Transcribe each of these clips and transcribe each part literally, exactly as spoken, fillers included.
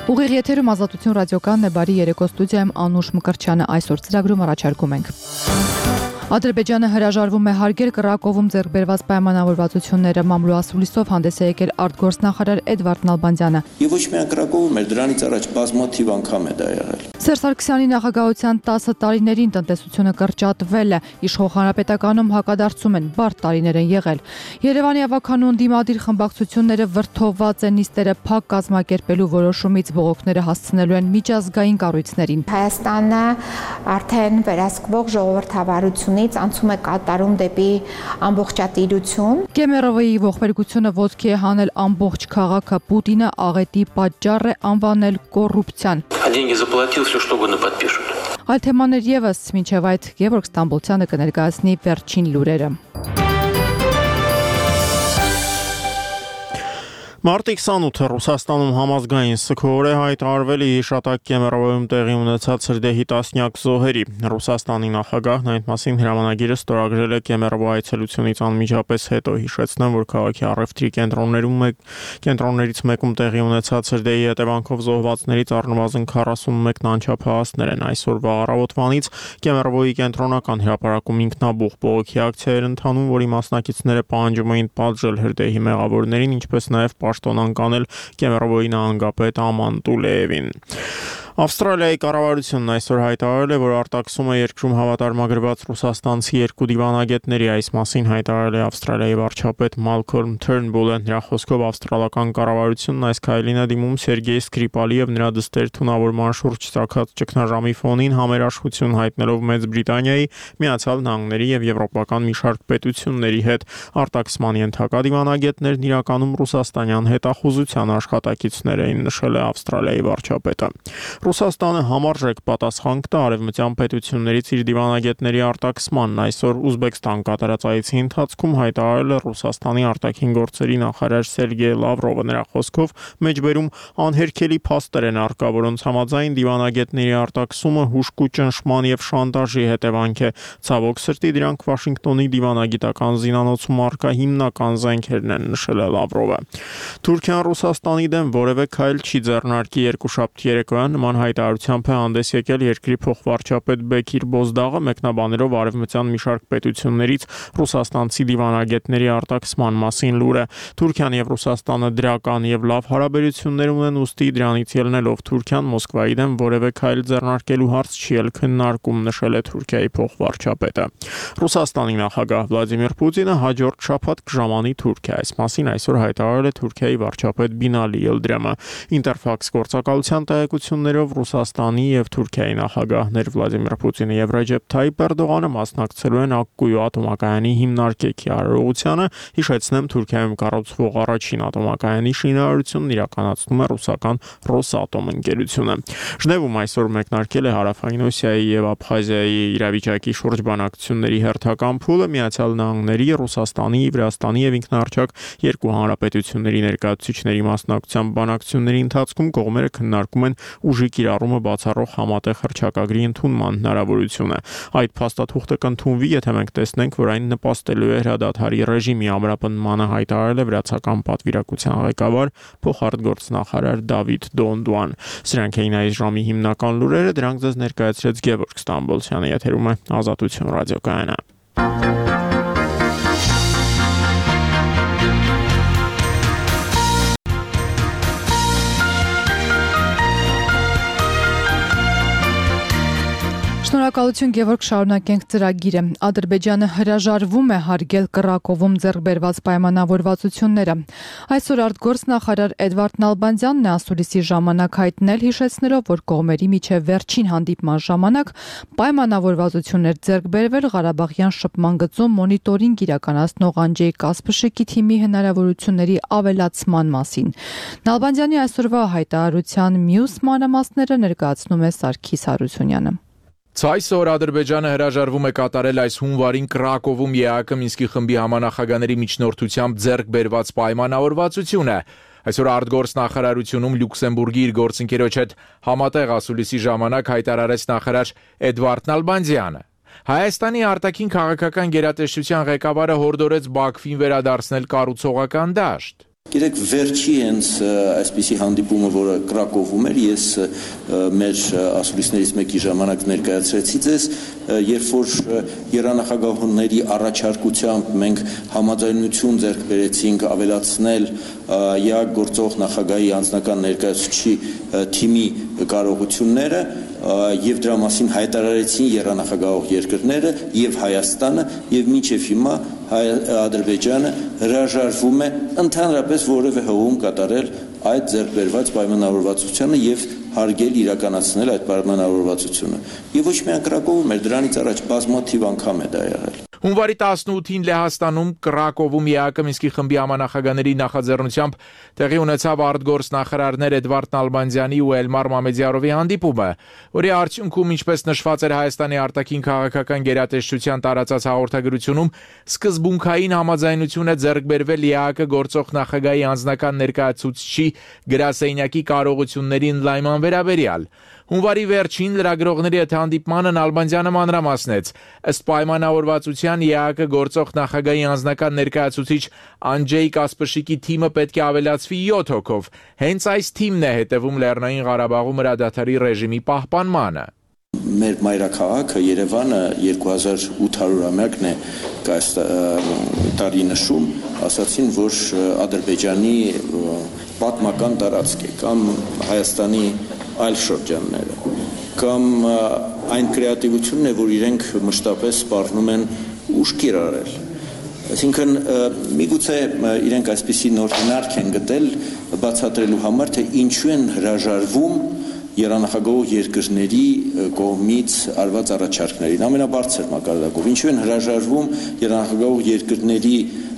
Ուղիղ եթերում Ազատություն ռադիոկայանն է, բարի երեկո, ստուդիայում Անուշ Մկրտչյանը, այսօր ծրագրում առաջարկում ենք. Ադրբեջանը հրաժարվում է հարգել Կռակովում ձեռք բերված պայմանավորվածությունները, մամլո ասուլիսով հանդես է եկել արտգործնախարար Էդվարդ Նալբանդյանը։ Եվ ոչ միայն Կռակովում, այլ դրանից առաջ բազմաթիվ անգամ է դա եղել։ Սերժ Սարգսյանի նախագահության տասը տարիներին տնտեսությունը կրճատվել է, իշխող հանրապետականում հակադարձում են, բարդ տարիներ են եղել։ Երևանի ավականու ընդդիմադիր խմբակցությունները վրդովված են նիստերը փակ կազմակերպելու որոշումից բողոքները հասցնելու են միջազգային կառույցներին։ Հայաստանը արդեն վերահսկվող ժողովրդավարությունից անցում է կատարում դեպի ամբողջատիրություն։ Կեմերովոյի ողբերգությունը ոտքի է հանել ամբողջ քաղաքը, Պուտինը աղետի պատճառ է անվանել կոռուպցիան։ Այլ թեմաներ ևս, մինչև այդ Գևորգ Ստամբոլցյանը կներկայացնի վերջին լուրերը։ Մարտի քսանութը Ռուսաստանում համազգային սգոր է հայտարարվել հիշատակ Կեմերովոյում տեղի ունեցած սրդեհի տասնյակ զոհերի։ Ռուսաստանի նախագահն այդ մասին հրամանագիրը ստորագրել է Կեմերովո այցելությունից անմիջապես հետո, հիշեցնեմ, որ քաղաքի առևտրի կենտրոններում մեկ կենտրոններից մեկում տեղի ունեցած սրդեհի հետևանքով զոհվածներից առնվազն քառասունմեկն անչափահասներ են։ Այսօրվա առավոտվանից Կեմերովոյի կենտրոնական հրապարակում ինքնաբուխ բողոքի ակցիա էր ընթանում, որի մասնակիցները պահանջում էին պատժել հրդեհի մեղավորներին, ինչպես նաև պաշտոնան կանել Կեմերովոյի նահանգապետ Աման Տուլեևին։ Ավստրալիայի կառավարությունն այսօր հայտարարել է, որ արտաքսում է երկրում հավատարմագրված ռուսաստանցի երկու դիվանագետների, այս մասին հայտարարել է Ավստրալիայի վարչապետ Մալքոլմ Թըրնբուլը։ Նրա խոսքով ավստրալական կառավարությունն այս քայլին է դիմում Սերգեյ Սկրիպալի եւ նրա դստեր թունավորման շուրջ ծագած ճգնաժամի ֆոնին համերաշխություն հայտնելով Մեծ Բրիտանիայի, Միացյալ Նահանգների եւ եվրոպական մի շարք պետությունների հետ։ Արտաքսման ենթակա դիվանագետներն իրականում ռուսաստանյան հետախուզության աշխատակիցներ էին, նշել է Ավստրալիայի վարչապետը։ Ռուսաստանը համարժեք պատասխան կտա արևմտյան պետություններից իր դիվանագետների արտաքսմանն։ Այսօր Ուզբեկստան կատարած այցի ընթացքում հայտարարել է Ռուսաստանի արտաքին գործերի նախարար Սերգեյ Լավրովը։ Նրա խոսքով մեջբերում անհերքելի փաստեր են առկա, որոնց համաձայն դիվանագետների արտաքսումը հուժկու ճնշման եւ շանտաժի հետևանք է։ Ցավոք սրտի դրանք Վաշինգտոնի դիվանագիտական զինանոցում առկա հիմնական զենքերն են, նշել է Լավրովը։ Թուրքիան Ռուսաստանի դեմ որևէ քայլ չի ձեռնարկի։ Երկուշաբթի երեկոյան նման հայտարարությամբ է հանդես եկել երկրի փոխվարչապետ Բեկիր Բոզդաղը, մեկնաբանելով արևմտյան մի շարք պետություններից ռուսաստանցի դիվանագետների արտաքսման մասին լուրը։ Թուրքիան եւ Ռուսաստանը դրական եւ լավ հարաբերություններ ունեն, ուստի դրանից ելնելով Թուրքիան Մոսկվայի դեմ որևէ քայլ ձեռնարկելու հարց չի ել քննարկում, նշել է Թուրքիայի փոխվարչապետը։ Ռուսաստանի նախագահ Վլադիմիր Պուտինը հաջորդ շաբաթ կժամանի Թուրքիա, այս մասին այսօր հայտարարել է Թուրքիայի վարչապետ Բինալի Իլդրեմը։ Ինտերֆաքս գործակալության տեղեկություններով Ռուսաստանի եւ Թուրքիայի նախագահներ Վլադիմիր Պուտինը եւ Ռեջեփ Թայիպ Էրդողանը մասնակցելու են Ակկույու ատոմակայանի հիմնարկեքի արարողությանը։ Հիշեցնեմ, Թուրքիայում կառուցվող առաջին ատոմակայանի շինարարությունն իրականացնում է ռուսական Ռոսատոմ ընկերությունը։ Ժնևում այսօր մեկնարկել է Հարավային Օսիայի եւ Աբխազիայի իրավիճակի շուրջ բանակցությունների հերթական փուլը։ Միացյալ Նահանգների, Ռուսաստանի, Վրաստանի եւ ինքնարժեք երկու հանրապետությունների ներկայացուցիչների մասնակցությամբ բանակցությունների ընթացքում կողմերը քննարկում են ուժի կիրառումը բացառող համատեղ հռչակագրի ընդունման հնարավորությունը։ Այդ փաստաթուղթը կընդունվի, եթե մենք տեսնենք, որ այն նպաստելու է հրադադարի ռեժիմի ամրապնդմանը, հայտարարել է վրացական պատվիրակության ղեկավար փոխարտգործնախարար Դավիթ Դոնդուան։ Սրանք էին այս ժամի հիմնական լուրերը, դրանք ձեզ ներկայացրեց Գևորգ Ստամբոլցյանը, եթերում է Ազատություն ռադիոկայանը։ Շնորհակալություն Գևորգ, շարունակենք ծրագիրը։ Ադրբեջանը հրաժարվում է հարգել Կռակովում ձեռք բերված պայմանավորվածությունները։ Այսօր արտգործնախարար Էդվարդ Նալբանդյանն է ասուլիսի ժամանակ հայտնել, հիշեցնելով, որ կողմերի միջև վերջին հանդիպման ժամանակ պայմանավորվածություններ ձեռք բերվել Ղարաբաղյան շփման գծում մոնիտորինգ իրականացնող Անջեյ Կասպշեկի թիմի հնարավորությունների ավելացման մասին։ Նալբանդյանի այսօրվա հայտարարության մյուս մանրամասները ներկայացնում է Սարգիս Հարությունյանը։ Այսօր Ադրբեջանը հրաժարվում է կատարել այս հունվարին Կռակովում ԵԱՀԿ Մինսկի խմբի համանախագահների միջնորդությամբ ձեռք բերված պայմանավորվածությունը։ Այսօր արտգործնախարարությունում Լյուքսեմբուրգի իր գործընկերոջ հետ համատեղ ասուլիսի ժամանակ հայտարարեց նախարար Էդվարդ Նալբանդյանը։ Հայաստանի արտաքին քաղաքական գերատեսչության ղեկավարը հորդորեց Բաքվին վերադարձնել կառուցողական դաշտ։ Գիտեք, վերջի հենց այսպիսի հանդիպումը, որը Կրակովում էր, ես մեր ասուլիսներից մեկի ժամանակ ներկայացրեցի ձեզ, երբ որ երանախագահների առաջարկությամբ մենք համաձայնություն ձեռք բերեցինք ավելացնել ԵԱԿ գործող նախագահի անձնական ներկայացուցիչի թիմի կարողությունները եւ դրա մասին հայտարարեցին երանախագահող երկրները եւ Հայաստանը եւ մինչեւ հիմա Ադրբեջանը հրաժարվում է ընդհանրապես որևէ հողում կատարել այդ ձեռքբերված պայմանավորվածությունը եւ հարգել իրականացնել այդ պայմանավորվածությունը։ Եվ ոչ միայն Կրակովում էր, դրանից առաջ բազմաթիվ անգամ է դա եղել։ Հունվարի տասնութին Լեհաստանում Կրակովում ԵԱԿ Մինսկի խմբի համանախագահների նախաձեռնությամբ տեղի ունեցավ արտգործնախարարներ Էդվարդ Նալբանդյանի ու Էլմար Մամեդյարովի հանդիպումը, որի արդյունքում, ինչպես նշված էր Հայաստանի արտաքին քաղաքական գերատեսչության տարածած հաղորդագրությունում, սկզբունքային համաձայնություն է ձեռք բերվել ԵԱԿ գործող նախագահի անձնական ներկայացուցչի գրասենյակի կարողությունների ընդլայնման վերաբերյալ։ Հունվարի վերջին լրագրողների հետ հանդիպմանը Նալբանդյանը մանրամասնեց. ըստ պայմանավորվածության ԵԱԿ գործող նախագահի անձնական ներկայացուցիչ Անջեյ Կասպշիկի թիմը պետք է ավելացվի յոթ հոգով։ Հենց այս թիմն է հետևում Լեռնային Ղարաբաղում հրադադարի ռեժիմի պահպանմանը։ Մեր մայրաքաղաքը Երևանը երկու հազար ութ-ամյակն է այս տարի նշում, ասացին, որ Ադրբեջանի պատմական տարածք է կամ Հայաստանի այլ շրջանները, կամ այն կրեատիվությունն է, որ իրենք մշտապես սպառնում են ուժ կիրառել։ Այսինքն, միգուցե իրենք այսպիսի նոր հնարք են գտել բացատրելու համար, թե ինչու են հրաժարվում երանախագահող երկրների կողմից արված առաջարկներին, ամենաբարձր մակարդակով, ինչու են հրաժարվում երանախագահող երկրների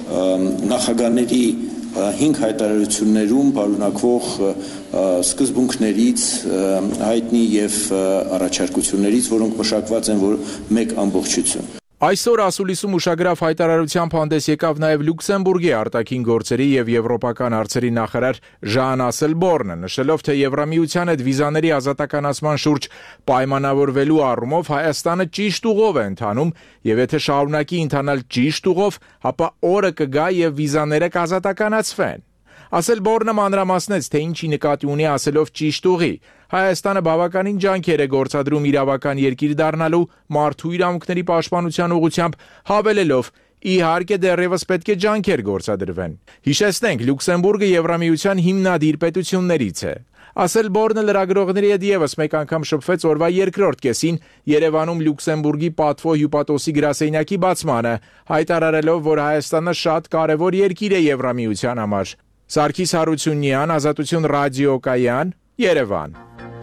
նախագահների հինգ հայտարարություններում պարունակվող սկզբունքներից, հայտնի եւ առաջարկություններից, որոնք մշակված են որ մեկ ամբողջություն։ Այսօր ասուլիսում ուշագրավ հայտարարությամբ հանդես եկավ նաև Լյուքսեմբուրգի արտաքին գործերի եւ եվրոպական հարցերի նախարար Ժան Ասելբորնը, նշելով, թե Եվրամիության հետ վիզաների ազատականացման շուրջ պայմանավորվելու առումով Հայաստանը ճիշտ ուղով է ընթանում եւ եթե շարունակի ընթանալ ճիշտ ուղով, ապա օրը կգա եւ վիզաները կազատականացվեն։ Ասելբորնը մանրամասնեց, թե ինչի նկատի ունի ասելով ճիշտ ուղի։ Հայաստանը բավականին ջանքեր է գործադրում իրավական երկիր դառնալու մարդու իրավունքների պաշտպանության ուղղությամբ, հավելելով. իհարկե դեռևս պետք է ջանքեր գործադրվեն։ Հիշեցնենք, Լյուքսեմբուրգը Եվրամիության հիմնադիր պետություններից է։ Ասելբորնը լրագրողների հետ եւս մեկ անգամ շփվեց օրվա երկրորդ կեսին Երևանում Լյուքսեմբուրգի Պատվո հյուպատոսի գրասենյակի բացմանը, հայտարարելով, որ Հայաստանը շատ կարևոր երկիր է Եվրամիության համար։ Սարգիս Հարությունյան, Ազատություն ռադիոկայան, Երևան։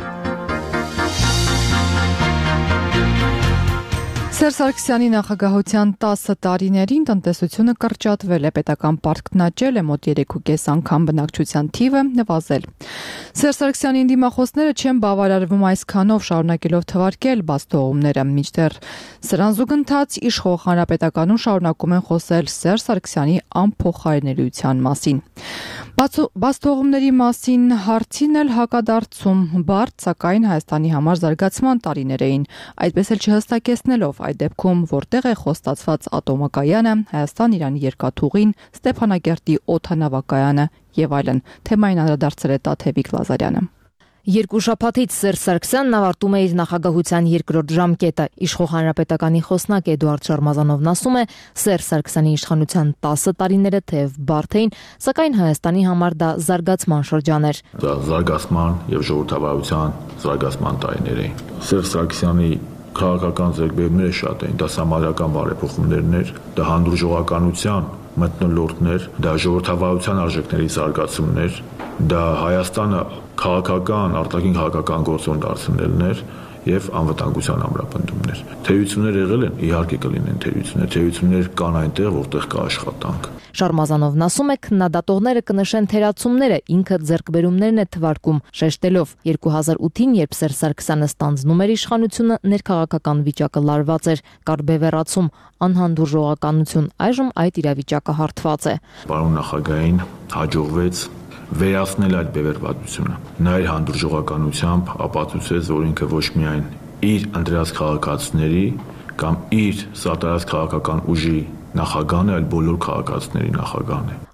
Սերժ Սարգսյանի նախագահության տասը տարիներին տնտեսությունը կրճատվել է, պետական պարտքն աճել է, մոտ երեքուկես անգամ բնակչության թիվը նվազել։ Սերժ Սարգսյանի դիմախոսները չեն բավարարվում այսքանով, շարունակելով թվարկել բաստողումները, մինչդեռ սրան զուգընթաց իշխող հանրապետականում շարունակում են խոսել Սերժ Սարգսյանի անփոխարինելիության մասին։ Բաստողումների մասին հարցին էլ հակադարձում բարդ, սակայն Հայաստանի համար զարգացման տարիներ էին, այդպես էլ չհստակեցնելով այդ դեպքում որտեղ է խոստացված ատոմակայանը, Հայաստան-Իրանի երկաթուղին, Ստեփանագերտի օդանավակայանը եւ այլն։ Թեմային անդրադարձել է Տաթևիկ Լազարյանը։ Երկու շաբաթից Սերժ Սարգսյանն ավարտում է իր նախագահության երկրորդ ժամկետը։ Իշխող հանրապետականի խոսնակ Էդուարդ Շարմազանովն ասում է, Սերժ Սարգսյանի իշխանության տասը տարիները թեև բարդ էին, սակայն Հայաստանի համար դա զարգացման շրջան էր։ Դա զարգացման եւ ժողովրդավարության զարգացման տարիներ էին։ Սերժ Սարգսյանի քաղաքական ձեռքբերումները շատ էին, դա համարական բարեփոխումներն էր, դա հանդուրժողականության մթնոլորտներ, դա ժողովրդավարության արժեքների զարգացումներ, դա Հայաստանը քաղաքական, արտաքին քաղաքական գործոն դարձնելն էր եւ անվտանգության ամրապնդումներ։ Թերություններ եղել են, իհարկե կլինեն թերություններ, թերություններ կան այնտեղ, որտեղ կա աշխատանք։ Շարմազանովն ասում է, քննադատողները կնշեն թերացումները, ինքը ձեռքբերումներն է թվարկում, շեշտելով երկու հազար ութին, երբ Սերժ Սարգսյանը ստանձնում էր իշխանությունը, ներքաղաքական վիճակը լարված էր, կար բևեռացում, անհանդուրժողականություն, այժմ այդ իրավիճակը հարթված է։ Պարոն նախագահային հաջողվեց վերացնել այդ բևեռվածությունը։ Նա իր հանդուրժողականությամբ ապացուցեց, որ ինքը ոչ միայն իր ընտրած քաղաքացիների կամ իր սատարած քաղաքական ուժի նախագահն է, այլ բոլոր քաղաքացիների նախագահն է։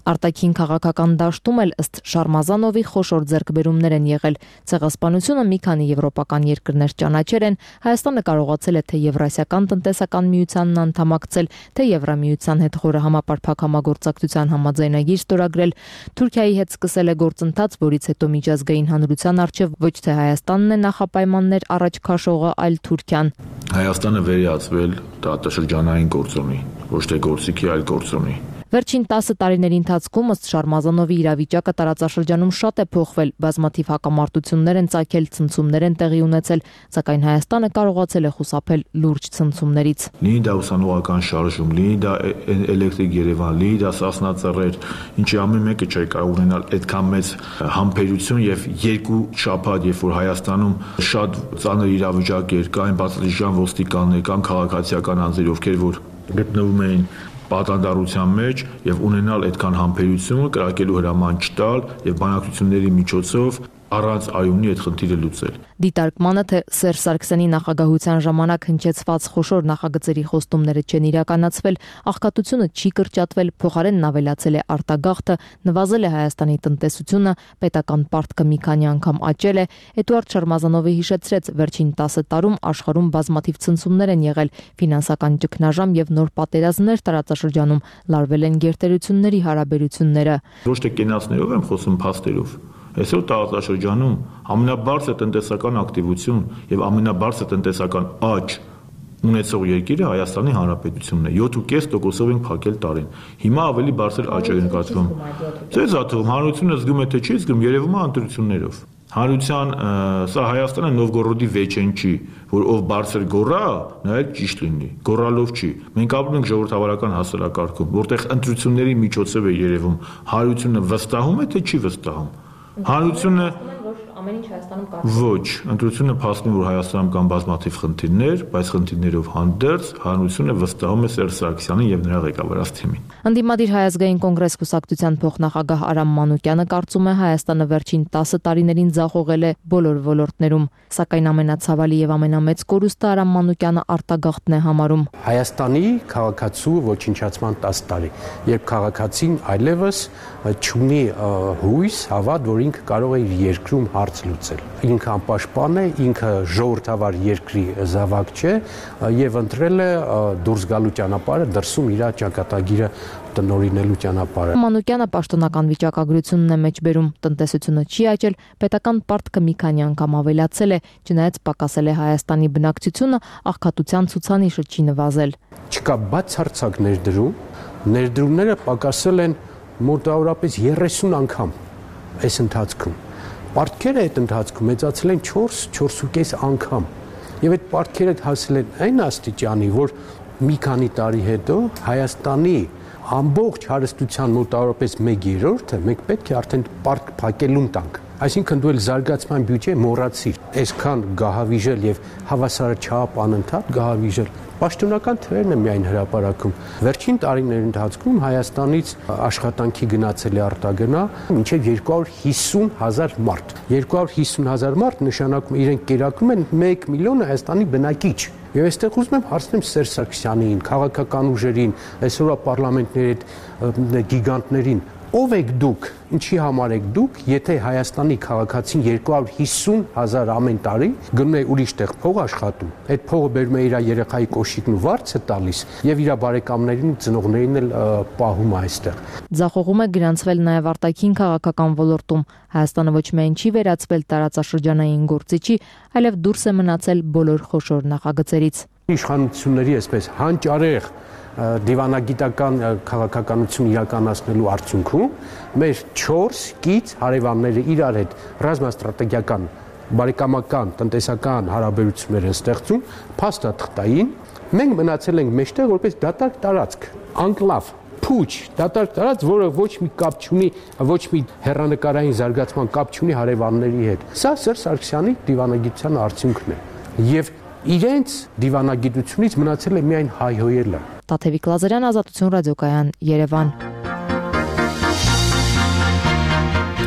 Արտաքին քաղաքական դաշտում էլ ըստ Շարմազանովի խոշոր ձեռքբերումներ են եղել։ Ցեղասպանությունը մի քանի եվրոպական երկրներ ճանաչել են, Հայաստանը կարողացել է թե Եվրասիական տնտեսական միությանն անդամակցել, թե Եվրամիության հետ խորը համապարփակ համագործակցության համաձայնագիր ստորագրել։ Թուրքիայի հետ սկսել է գործընթաց, որից հետո միջազգային հանրության առջև ոչ թե Հայաստանն է նախապայմաններ առաջ քաշողը, այլ Թուրքիան։ Հայաստանը վերիացվել տարածաշրջանային գործոնի, ոչ թե գործիքի, այլ գործոնի։ Վերջին տասը տարիների ընթացքում ըստ Շարմազանովի իրավիճակը տարածաշրջանում շատ է փոխվել, բազմաթիվ հակամարտություններ են ծագել, ցնցումներ են տեղի ունեցել, սակայն Հայաստանը կարողացել է խուսափել լուրջ ցնցումներից։ Լինի դա ուսանողական շարժում, լինի դա էլեկտրիկ Երևան, լինի դա Սասնա ծռեր, ինչի ամեն մեկը չէ կարող ունենալ այդքան մեծ համբերություն եւ երկու շաբաթ, երբ որ Հայաստանում շատ ծանր իրավիճակ էր, կային բացատրիչյան ոստիկաններ կամ քաղաքացիական անձեր, ովքեր որ գտնվում էին պատանդարության մեջ եւ ունենալ այդքան համբերությունը, կրակելու հրաման չտալ եւ բանակցությունների միջոցով առանց արյունի այդ խնդիրը լուծել։ Դիտարկմանը, թե Սերժ Սարգսյանի նախագահության ժամանակ հնչեցված խոշոր նախագծերի խոստումները չեն իրականացվել, աղքատությունը չի կրճատվել, փոխարենն ավելացել է արտագաղթը, նվազել է Հայաստանի տնտեսությունը, պետական պարտքը մի քանի անգամ աճել է, Էդուարդ Շարմազանովը հիշեցրեց, վերջին տասը տարում աշխարհում բազմաթիվ ցնցումներ են եղել, ֆինանսական ճգնաժամ եւ նոր պատերազմներ տարածաշրջանում, լարվել են գերտերությունների հարաբերությունները։ Ոչ թե կենացներով եմ խոսում, փաստերով։ Այսօր տարածաշրջանում ամենաբարձր տնտեսական ակտիվություն եւ ամենաբարձր տնտեսական աճ ունեցող երկիրը Հայաստանի Հանրապետությունն է։ յոթ կես տոկոսով ենք փակել տարին։ Հիմա ավելի բարձր աճ է նկատվում։ Ձեզ աթվում հանրությունը զգում է թե չի զգում, երևում է ընտրություններով։ Հանրության սա Հայաստանը Նովգորոդի վեճեն չի, որ ով բարձր գոռա, նա էլ ճիշտ լինի։ Գոռալով չի։ Մենք ապրում ենք ժողովրդավարական հասարակարգում, որտեղ ընտրությունների միջոցով է երևում հանրությունը վստահում է թե չի վստահում։ Հանրությունը ամեն ինչ Հայաստանում կա։ Ոչ, ընտրությունը փաստում որ Հայաստանում կան բազմաթիվ խնդիրներ, բայց խնդիրներով հանդերձ հանրությունը վստահում է Սերժ Սարգսյանին եւ նրա ղեկավարած թիմին։ Ընդդիմադիր Հայազգային կոնգրես կուսակցության փոխնախագահ Արամ Մանուկյանը կարծում է Հայաստանը վերջին տասը տարիներին ձախողել է բոլոր ոլորտներում, սակայն ամենացավալի եւ ամենամեծ կորուստը Արամ Մանուկյանը արտագաղթն է համարում։ Հայաստանի քաղաքացու ոչնչացման տասը տարի, երբ քաղաքացին այլևս չունի հույս, հավատ, որ ինքը կարող է իր երկրում հարց լուծել։ Ինքը անպաշտպան է, ինքը ժողովրդավար երկրի զավակ չէ եւ ընտրել է դուրս գալու ճանապարհը, դրսում իր ճակատագիրը տնօրինելու ճանապարհը։ Մանուկյանը պաշտոնական վիճակագրությունն է մեջբերում, տնտեսությունը չի աճել, պետական պարտքը մի քանի անգամ ավելացել է, չնայած պակասել է Հայաստանի բնակչությունը, աղքատության ցուցանիշը չի նվազել։ Չկա բացարձակ ներդրում, ներդրումները պակասել են մոտավորապես երեսուն անգամ այս ընթացքում։ Պարտքերը այդ ընթացքում մեծացել են չորս, չորս ու կես անգամ։ Եվ այդ պարտքերը հասել են այն աստիճանի, որ մի քանի տարի հետո Հայաստանի ամբողջ հարստության մոտավորապես մեկ երրորդը մենք պետք է արդեն պարտք փակելուն տանք։ Այսինքն դու էլ զարգացման բյուջե մոռացիր, այսքան գահավիժել եւ հավասարաչափ անընդհատ գահավիժել։ Պաշտոնական թվերն է միայն հրապարակում։ Վերջին տարիների ընթացքում Հայաստանից աշխատանքի գնացել է արտագնա մինչև երկու հարյուր հիսուն հազար մարդ։ երկու հարյուր հիսուն հազար մարդ նշանակում իրենք կերակրում են մեկ միլիոն Հայաստանի բնակիչ։ Եվ այստեղ ուզում եմ հարցնեմ Սերժ Սարգսյանին, քաղաքական ուժերին, այսօրվա պարլամենտների այդ գիգանտներին, ով եք դուք, ինչի համար եք դուք, եթե Հայաստանի քաղաքացին երկու հարյուր հիսուն հազար ամեն տարի գնում է ուրիշ տեղ փող աշխատում, այդ փողը բերում է իր երեխայի կոշիկն ու վարձը տալիս եւ իր բարեկամներին ու ծնողներին էլ պահում է այստեղ։ Ձախողում է գրանցվել նաեւ արտաքին քաղաքական ոլորտում։ Հայաստանը ոչ միայն չի վերածվել տարածաշրջանային գործիչի, այլև դուրս է մնացել բոլոր խոշոր նախագծերից։ Իշխանությունների այսպես հանճարեղ դիվանագիտական քաղաքականություն իրականացնելու արդյունքում մեր չորս կից հարևանները իրար հետ ռազմաստրատեգիական, բարեկամական, տնտեսական հարաբերություններ են ստեղծում, փաստաթղթային, մենք մնացել ենք մեջտեղ որպես դատարկ տարածք, անկլավ, փուչ, դատարկ տարածք, որը ոչ մի կապ չունի, ոչ մի հեռանկարային զարգացման կապ չունի հարևանների հետ։ Սա Սերժ Սարգսյանի դիվանագիտության արդյունքն է։ Եվ իրենց դիվանագիտությունից մնացել է միայն հայհոյելը։ Տաթևիկ Լազարյան, Ազատություն ռադիոկայան, Երևան։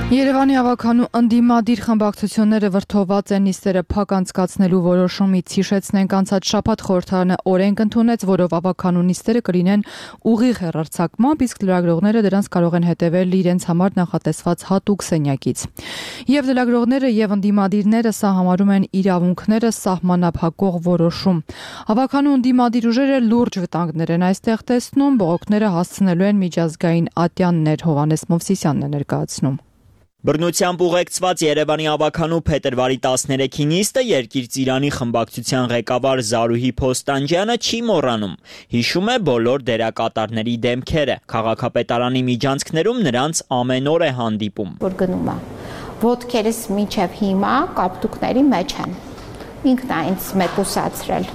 Երևանի ավականու ընդդիմադիր խմբակցությունները վրդոված են նիստերը փակ անցկացնելու որոշումից։ Հիշեցնենք, անցած շաբաթ խորհրդարանը օրենք ընդունեց, որով ավականու նիստերը կլինեն ուղիղ հեռարձակմամբ, իսկ լրագրողները դրանց կարող են հետևել իրենց համար նախատեսված հատուկ սենյակից։ Եվ լրագրողները եւ ընդդիմադիրները սա համարում են իրավունքները սահմանափակող որոշում։ Ավականու ընդդիմադիր ուժերը լուրջ վտանգներ են այստեղ տեսնում, բողոքները հասցնելու են միջազգային ատյաններ, Հովհաննես Մովսիսյանն է ներկայացնում։ Բռնությամբ ուղեկցված Երևանի ավականու փետրվարի տասներեքի նիստը Երկիր Ծիրանի խմբակցության ղեկավար Զարուհի Փոստանջյանը չի մոռանում։ Հիշում է բոլոր դերակատարների դեմքերը։ Քաղաքապետարանի միջանցքներում նրանց ամեն օր է հանդիպում։ Որ գնում է, ոտքերս մինչև հիմա կապտուկների մեջ են։ Ինքն է ինձ մեկուսացրել։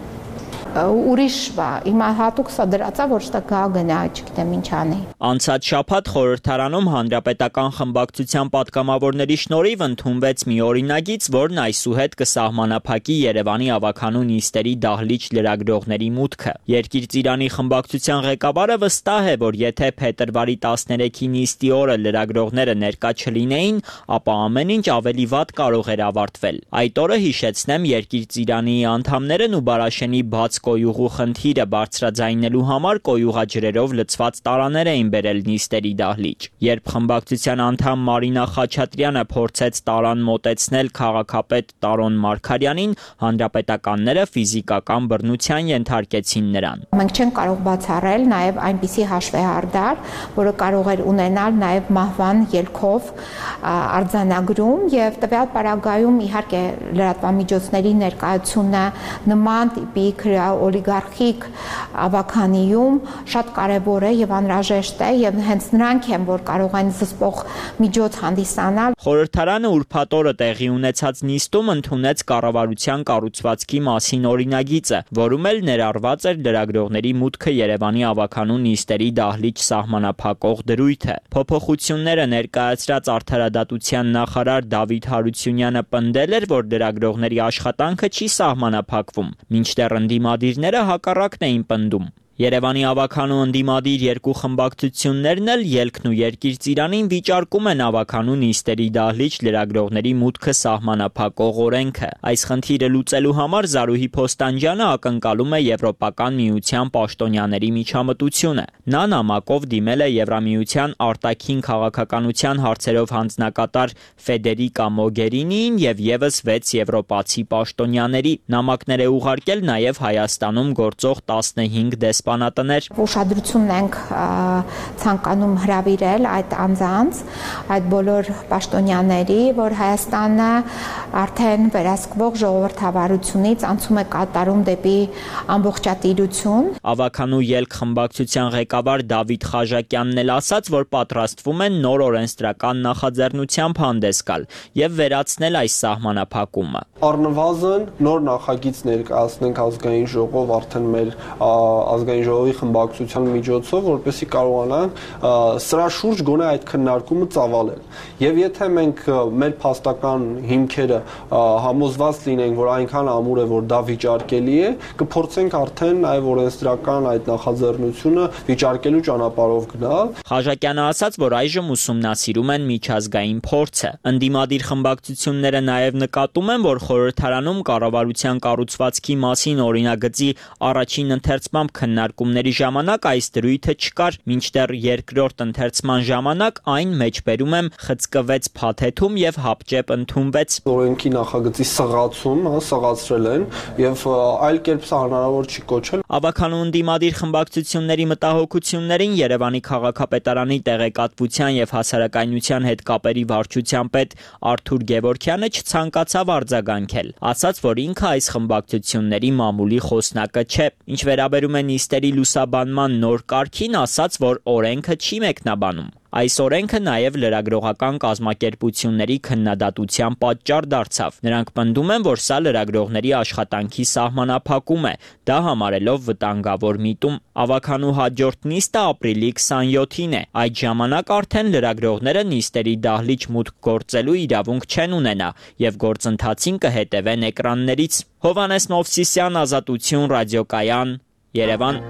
Ուրիշ բա, հիմա հատուկ սա դրածա, որ շտա գա գնա, չգիտեմ ինչ անի։ Անցած շաբաթ խորհրդարանում հանրապետական խմբակցության պատգամավորների շնորհիվ ընդունվեց մի օրինագիծ, որն այսուհետ կսահմանափակի Երևանի ավականու նիստերի դահլիճ լրագրողների մուտքը։ Երկիր Ծիրանի խմբակցության ղեկավարը վստահ է, որ եթե փետրվարի տասներեքի նիստի օրը լրագրողները ներկա չլինեին, ապա ամեն ինչ ավելի վատ կարող էր ավարտվել։ Այդ օրը, հիշեցնեմ, Երկիր Ծիրանի անդամներն ու Բարաշենի բաց կոյուղու խնդիրը բարձրաձայնելու համար կոյուղաջրերով լցված տարաներ էին բերել նիստերի դահլիճ։ Երբ խմբակցության անդամ Մարինա Խաչատրյանը փորձեց տարան մոտեցնել քաղաքապետ Տարոն Մարգարյանին, հանրապետականները ֆիզիկական բռնության ենթարկեցին նրան։ Մենք չենք կարող բացառել նաև այնպիսի հաշվեհարդար, որը կարող էր ունենալ նաև մահվան ելքով արձանագրում եւ տվյալ պարագայում իհարկե լրատվամիջոցների ներկայությունը նման տիպի օլիգարխիկ ավականիում շատ կարևոր է եւ անհրաժեշտ է եւ հենց նրանք են, որ կարող են զսպող միջոց հանդիսանալ։ Խորհրդարանը ուրբաթ օրը տեղի ունեցած նիստում ընդունեց կառավարության կառուցվածքի մասին օրինագիծը, որում էլ ներառված էր լրագրողների մուտքը Երևանի ավականու նիստերի դահլիճ սահմանափակող դրույթը։ Փոփոխությունները ներկայացրած արդարադատության նախարար Դավիթ Հարությունյանը պնդել էր, որ լրագրողների աշխատանքը չի սահմանափակվում, մինչդեռ ընդդիմադիրները հակառակն էին պնդում։ Երևանի ավականու ընդդիմադիր երկու խմբակցություններն էլ Ելքն ու Երկիր Ծիրանին վիճարկում են ավականու նիստերի դահլիճ լրագրողների մուտքը սահմանափակող օրենքը։ Այս խնդիրը լուծելու համար Զարուհի Փոստանջյանը ակնկալում է Եվրոպական միության պաշտոնյաների միջամտությունը։ Նա նամակով դիմել է Եվրամիության արտաքին քաղաքականության հարցերով հանձնակատար Ֆեդերիկա Մոգերինիին եւ եւս վեց եվրոպացի պաշտոնյաների։ Նամակներ է ուղարկել նաեւ Հայաստանում գործող տասնհինգ դեսպանատներ։ Ուշադրությունն ենք ցանկանում հրավիրել այդ անձանց, այդ բոլոր պաշտոնյաների, որ Հայաստանը արդեն վերահսկվող ժողովրդավարությունից անցում է կատարում դեպի ամբողջատիրություն։ Ավականու ելք խմբակցության ղեկավար Դավիթ Խաժակյանն էլ ասաց, որ պատրաստվում են նոր օրենսդրական նախաձեռնությամբ հանդես գալ եւ վերացնել այս սահմանափակումը։ Առնվազն նոր նախագիծ ներկայացնենք ազգային ժողով արդեն մեր ազգային ժողովի խմբակցության միջոցով, որպեսզի կարողանանք սրա շուրջ գոնե այդ քննարկումը ծավալել։ Եվ եթե մենք մեր փաստական հիմքերը համոզված լինենք, որ այնքան ամուր է, որ դա վիճարկելի է, կփորձենք արդեն այ օրենսդրական այդ նախաձեռնությունը վիճարկելու ճանապարհով գնալ։ Խաժակյանը ասաց, որ այժմ ուսումնասիրում են միջազգային փորձը։ Ընդդիմադիր խմբակցությունները նաև նկատում են, որ խորհրդարանում կառավարության կառուցվածքի մասին օրինագծի առաջին ընթերցմամբ քննարկումների ժամանակ այս դրույթը չկար, մինչդեռ երկրորդ ընթերցման ժամանակ այն մեջբերում եմ խցկվեց փաթեթում եւ հապճեպ ընդունվեց։ Օրենքի նախագծի սղացում, հա, սղացրել են եւ այլ կերպ սա հնարավոր չի կոչել։ Ավականու ընդդիմադիր խմբակցությունների մտահոգություններին Երևանի քաղաքապետարանի տեղեկատվության եւ հասարակայնության հետ կապերի վարչության պետ Արթուր Գևորգյանը չցանկացավ արձագանքել, ասաց, որ ինքը այս խմբակցությունների մամուլի խոսնակը չէ։ Ինչ վերաբերում է նիստերի լուսաբանման նոր կարգին, ասաց, որ օրենքը չի մեկնաբանում։ Այս օրենքը նաև լրագրողական կազմակերպությունների քննադատության պատճառ դարձավ։ Նրանք պնդում են, որ սա լրագրողների աշխատանքի սահմանափակում է, դա համարելով վտանգավոր միտում։ Ավականու հաջորդ նիստը ապրիլի քսանյոթին է։ Այդ ժամանակ արդեն լրագրողները նիստերի դահլիճ մուտք գործելու իրավունք չեն ունենա եւ գործընթացին կհետևեն էկրաններից։ Հովհաննես Մովսիսյան, Ազատություն, ռադիոկայան, Երևան։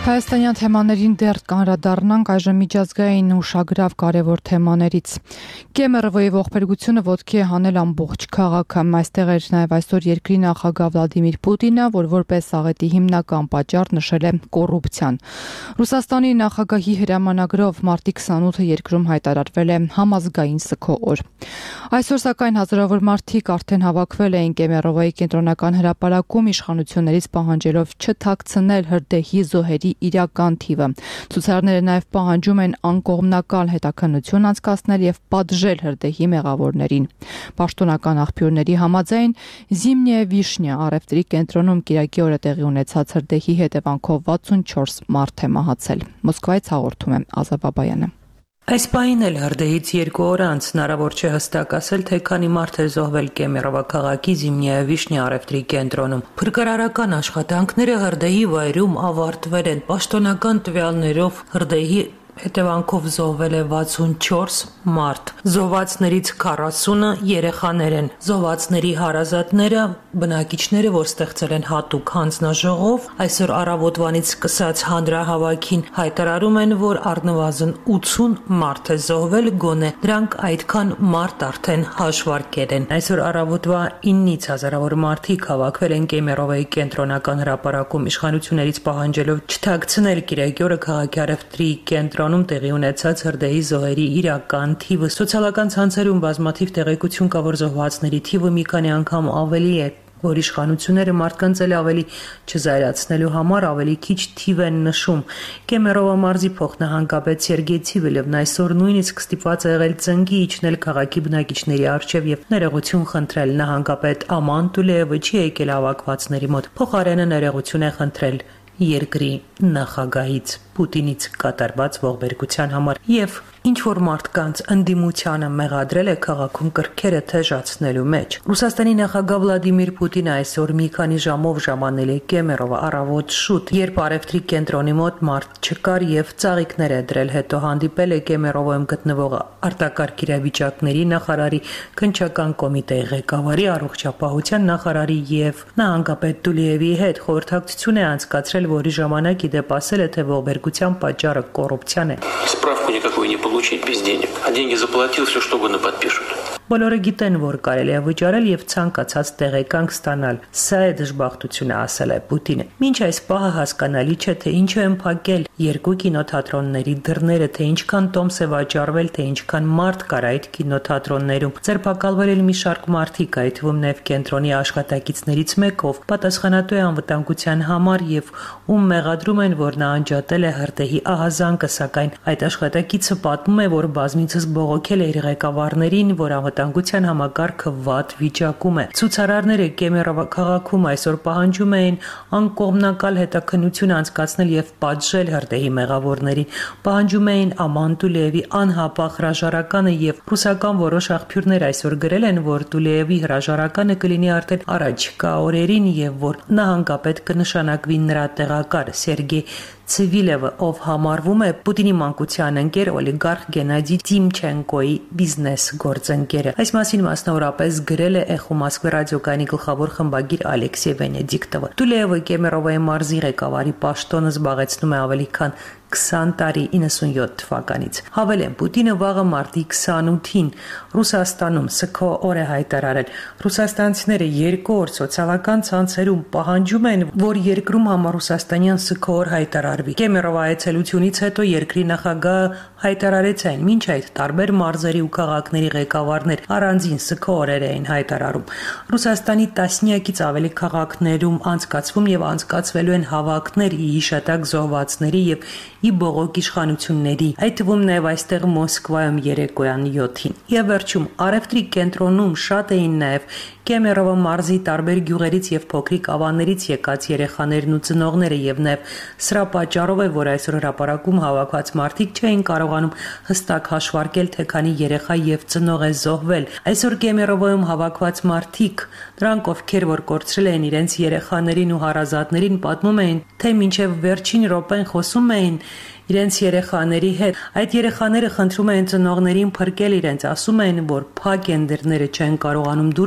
Հայաստանյան թեմաներին դեռ կանրադառնանք այժմ միջազգային ուշագրավ կարևոր թեմաներից։ Կեմերովոյի ողբերգությունը ոտքի է հանել ամբողջ քաղաքը։ Այստեղ էր նաև այսօր երկրի նախագահ Վլադիմիր Պուտինը, որ որպես աղետի հիմնական պատճառ նշել է կոռուպցիան։ Ռուսաստանի նախագահի հրամանագրով մարտի քսանութը երկրում հայտարարվել է համազգային սգո օր։ Այսօր սակայն հազարավոր մարդիկ արդեն հավաքվել էին Կեմերովոյի կենտրոնական հրապարակում իշխանություններից պահանջելով չթաքցնել հրդեհի զոհերի իրական թիվը։ Ցուցարարները նաև պահանջում են անկողմնակալ հետաքննություն անցկացնել եւ պատժել հրդեհի մեղավորներին։ Պաշտոնական աղբյուրների համաձայն Զիմնիե Վիշնյա առևտրի կենտրոնում կիրակի օրը տեղի ունեցած հրդեհի հետևանքով վաթսունչորս մարդ է մահացել։ Մոսկվայից հաղորդում է Ազա Բաբայանը։ Այս պահին էլ հրդեհից երկու օր անց հնարավոր չէ հստակ ասել, թե քանի մարդ է զոհվել Կեմերովո քաղաքի Զիմնիե Վիշնյա առևտրի կենտրոնում։ Փրկարարական աշխատանքները հրդեհի վայրում ավարտվել են։ Պաշտոնական տվյալներով հրդեհի հետևանքով զոհվել է վաթսունչորս մարդ։ Զոհվածներից քառասունը երեխաներ են։ Զոհվածների հարազատները, բնակիչները, որ ստեղծել են հատուկ հանձնաժողով, այսօր առավոտվանից սկսած հանրահավաքին հայտարարում են, որ առնվազն ութսուն մարդ է զոհվել, գոնե դրանք այդքան մարդ արդեն հաշվարկել են։ Այսօր առավոտվա ինից հազարավոր մարդիկ հավաքվել են Կեմերովոյի կենտրոնական հրապարակում իշխանություններից պահանջելով չթաքցնել կիրակի օրը քաղաքի առևտրի կենտրոնում տեղի ունեցած հրդեհի զոհերի իրական թիվը։ Սոցիալական ցանցերում բազմաթիվ տեղեկություն կա, որ զոհվածների թիվը մի քանի անգամ ավելի է, որ իշխանությունները մարդկանց էլ ավելի չզայրացնելու համար ավելի քիչ թիվ են նշում։ Կեմերովո մարզի փոխնահանգապետ Սերգեյ Ցիվելևն այսօր նույնիսկ ստիպված է եղել ծնկի իջնել քաղաքի բնակիչների առջև եւ ներողություն խնդրել։ Նահանգապետ Աման Տուլեևը չի եկել հավաքվածների մոտ, փոխարենը ներողություն է խնդրել երկրի նախագահից Պուտինից կատարված ողբերգության համար եւ ինչ որ մարդկանց ընդդիմությանը մեղադրել է քաղաքում կրքերը թեժացնելու մեջ։ Ռուսաստանի նախագահ Վլադիմիր Պուտինը այսօր մի քանի ժամով ժամանել է Կեմերովո առավոտ շուտ, երբ առևտրի կենտրոնի մոտ մարդ չկար եւ ծաղիկներ է դրել, հետո հանդիպել է Կեմերովոյում գտնվող արտակարգ իրավիճակների նախարարի, քննչական կոմիտեի ղեկավարի, առողջապահության նախարարի եւ նահանգապետ Տուլիևի հետ խորհրդակցություն է անցկացրել, որի ժամանակ ի դեպ ասել է, թե ողբերգության պատճառը կոռուպցիան է։ Справку никакую не получить без денег. А деньги заплатил, все что угодно подпишут. Բոլորը գիտեն, որ կարելի է վճարել եւ ցանկացած տեղեկանք ստանալ։ Սա է դժբախտությունը, ասել է Պուտինը։ Մինչ այս պահը հասկանալի չէ, թե ինչու են փակել երկու կինոթատրոնների դռները, թե ինչքան տոմս է վաճառվել, թե ինչքան մարդ կար այդ կինոթատրոններում։ Ձերբակալվել են մի շարք մարդիկ, այդ թվում նաև կենտրոնի աշխատակիցներից մեկով, պատասխանատու է անվտանգության համար եւ ում մեղադրում են, որ նա անջատել է հրդեհի ահազանգը, սակայն այդ աշխատակիցը պատմում է, որ բազմիցս բողոքել է իր ղեկավարներին, որ անվտանգության համակարգը վատ վիճակում է։ Ցուցարարները Կեմերովո քաղաքում այսօր պահանջում էին անկողմնակալ հետաքննություն անցկացնել եւ պատժել հրդեհի մեղավորներին։ Պահանջում էին Աման Տուլիևի անհապաղ հրաժարականը եւ ռուսական որոշ աղբյուրներ այսօր գրել են, որ Տուլիևի հրաժարականը կլինի արդեն առաջիկա օրերին եւ որ նահանգապետ կնշանակվի նրա տեղակալ Սերգեյ Ցիվիլևը, ով համարվում է Պուտինի մանկության ընկեր օլիգարխ Գենադի Տիմչենկոյի բիզնես գործընկերը։ Այս մասին մասնավորապես գրել է Էխո Մոսկվա ռադիոկայանի գլխավոր խմբագիր Ալեքսեյ Վենեդիկտովը։ Տուլիևը Կեմերովոյի մարզի ղեկավարի պաշտոնը զբաղեցնում է ավելի քան քսան տարի իննսունյոթ թվականից։ Հավելեն, Պուտինը վաղը մարտի քսանութին Ռուսաստանում սգո օր է հայտարարել։ Ռուսաստանցիները երկու օր սոցիալական ցանցերում պահանջում են, որ երկրում համառուսաստանյան սգո օր հայտարարվի։ Կեմերովո այցելությունից հետո երկրի նախագահը հայտարարեց այն, մինչ այդ տարբեր մարզերի ու քաղաքների ղեկավարներ առանձին սգո օրեր էին հայտարարում։ Ռուսաստանի տասնյակից ավելի քաղաքներում անցկացվում եւ անցկացվելու են հավաքներ ի հիշատակ զոհվածների եւ ի բողոք իշխանությունների, այդ թվում նաև այստեղ Մոսկվայում երեկոյան յոթին։ Եվ վերջում առևտրի կենտրոնում շատ էին նաև Կեմերովո մարզի տարբեր գյուղերից եւ փոքրիկ ավաններից եկած երեխաներն ու ծնողները եւ նաև սրա պատճառով է, որ այսօր հրապարակում հավաքված մարդիկ չէին կարողանում հստակ հաշվարկել, թե քանի երեխա եւ ծնող է զոհվել։ Այսօր Կեմերովոյում հավաքված մարդիկ, դրանք ովքեր որ կորցրել են իրենց երեխաներին ու հարազատներին, պատմում էին, թե մինչեւ վերջին րոպեն խոսում էին իրենց երեխաների հետ։ Այդ երեխաները խնդրում են ծնողներին փրկել իրենց, ասում են, որ փակ են դռները, չեն կարողանում դուրս գալ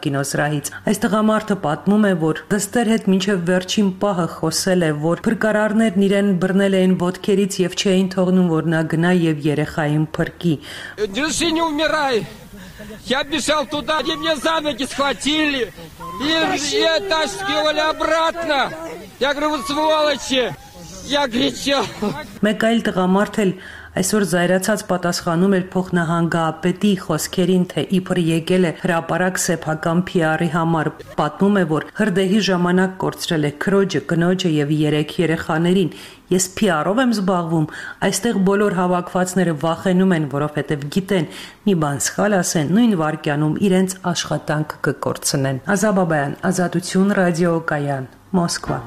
կինոսրահից։ Այս տղամարդը պատմում է, որ դստեր հետ մինչև վերջին պահը խոսել է, որ փրկարարներն իրեն բռնել էին ոտքերից եւ չէին թողնում, որ նա գնա եւ երեխային փրկի։ Держи, не умирай. Я бежал туда, где меня за ноги схватили и, и оттащили обратно. Я говорю, вот сволочи. Я кричал. Մեկ այլ տղամարդ էլ այսօր զայրացած պատասխանում էր փոխնահանգապետի խոսքերին, թե իբր եկել է հրապարակ սեփական պի արի համար։ Պատմում է, որ հրդեհի ժամանակ կորցրել է քրոջը, կնոջը եւ երեք երեխաներին։ Ես պի արով եմ զբաղվում, այստեղ բոլոր հավաքվածները վախենում են, որովհետեւ գիտեն, մի բան սխալ ասեն, նույն վարքյանում իրենց աշխատանքը կկորցնեն։ Ազաբաբայան, Ազատություն, ռադիոկայան, Մոսկվա։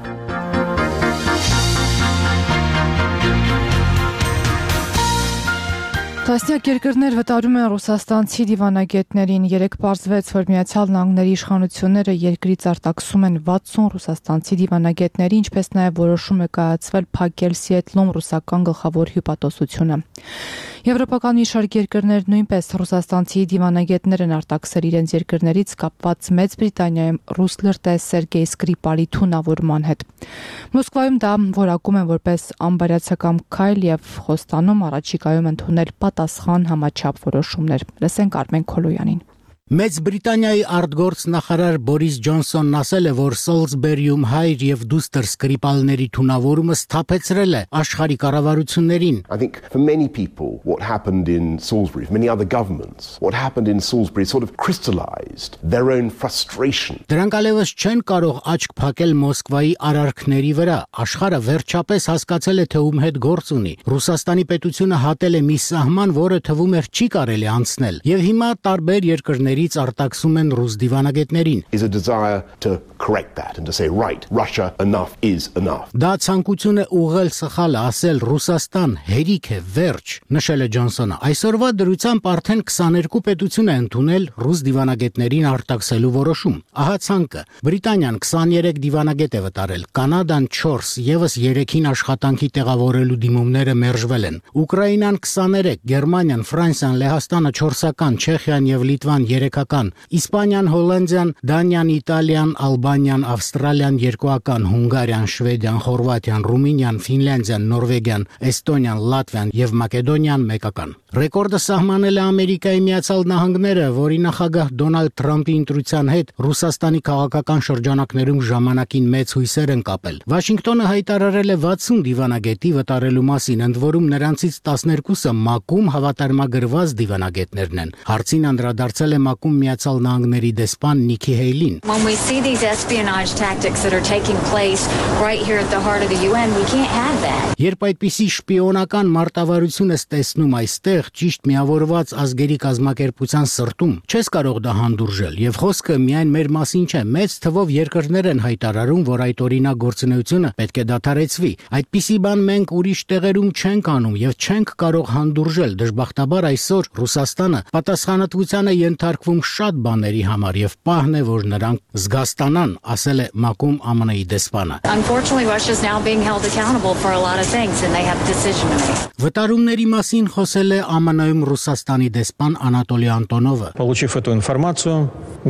Տասնյակ երկրներ վտարում են ռուսաստանցի դիվանագետներին։ Երեկ պարզվեց, որ Միացյալ Նահանգների իշխանությունները երկրից արտաքսում են վաթսուն ռուսաստանցի դիվանագետների, ինչպես նաև որոշում է կայացվել փակել Սիեթլում ռուսական գլխավոր հյուպատոսությունը։ Եվրոպական մի շարք երկրներ նույնպես ռուսաստանցի դիվանագետներ են արտաքսել իրենց երկրներից կապված Մեծ Բրիտանիայում ռուս լրտես Սերգեյ Սկրիպալի թունավորման հետ։ Մոսկվայում դա որակում են որպես անբարյացակամ քայլ եւ խոստանում առաջիկայում ընդունել պատասխան համաչափ որոշումներ։ Լսենք Արմեն Քոլոյանին։ Մեծ Բրիտանիայի արտգործ նախարար Բորիս Ջոնսոնն ասել է, որ Սոլսբերիում հայր եւ դուստր Սկրիպալների թունավորումը սթափեցրել է աշխարհի կառավարություններին։ I think for many people what happened in Salisbury, for many other governments, what happened in Salisbury sort of crystallized their own frustration. Դրանք allևս չեն կարող աչք փակել Մոսկվայի արարքների վրա։ Աշխարհը վերջապես հասկացել է, թե ում հետ գործ ունի։ Ռուսաստանի պետությունը հատել է մի սահման, որը թվում էր չի կարելի անցնել։ Եվ հիմա տարբեր երկրներ արտաքսում են ռուս դիվանագետներին։ Is a desire to correct that and to say right, Russia enough is enough. Դա ցանկություն է ուղղել սխալը, ասել Ռուսաստան հերիք է, վերջ, նշել է Ջոնսոնը։ Այսօրվա դրությամբ արդեն քսաներկու պետություն է ընդունել ռուս դիվանագետներին արտաքսելու որոշում։ Ահա ցանկը։ Բրիտանիան քսաներեք դիվանագետ է վտարել, Կանադան չորս, եւս երեքին աշխատանքի տեղավորելու դիմումները մերժվել են։ Ուկրաինան քսաներեք, Գերմանիան, Ֆրանսիան, Լեհաստանը չորսական, Չեխիան եւ Լիտվան երեքական, Իսպանիան, Հոլանդիան, Դանիան, Իտալիան, Ալբանիան, Ավստրալիան երկուական, Հունգարիան, Շվեդիան, Խորվաթիան, Ռումինիան, Ֆինլանդիան, Նորվեգիան, Էստոնիան, Լատվիան եւ Մակեդոնիան մեկական։ Ռեկորդը սահմանել է Ամերիկայի Միացյալ Նահանգները, որի նախագահ Դոնալդ Թրամփի ընտրության հետ Ռուսաստանի քաղաքական շրջանակներում ժամանակին մեծ հույսեր են կապել։ Վաշինգտոնը հայտարարել է վաթսուն դիվանագետի վտարելու մասին, ընդ որում նրանցից տասներկուսը մակում հավատարմագրված դիվանագետներն են։ Հարցին անդրադարձել է մակում Միացյալ Նահանգների դեսպան Նիքի Հեյլին։ When we see these espionage tactics that are taking place right here at the heart of the U N, we can't have that. Երբ այդպիսի շպիոնական մարտավարություն ես տեսնում այստեղ ճիշտ միավորված ազգերի կազմակերպության սրտում, չես կարող դա հանդուրժել, եւ խոսքը միայն մեր մասին չէ, մեծ թվով երկրներ են հայտարարում, որ այդ օրինակ գործունեությունը պետք է դադարեցվի։ Այդպիսի բան մենք ուրիշ տեղերում չենք անում եւ չենք կարող հանդուրժել։ Դժբախտաբար այսօր Ռուսաստանը պատասխանատվության է ենթարկվում շատ բաների համար եւ պահն է, որ նրանք զգաստանան, ասել է մակում ԱՄՆ Ի դեսպանը։ Unfortunately, Russia is now being held accountable for a lot of things and they have a decision to make. Վտարումների մասին խոսել է ԱՄՆ-ում Ռուսաստանի դեսպան Անատոլի Անտոնովը։ Получив эту информацию,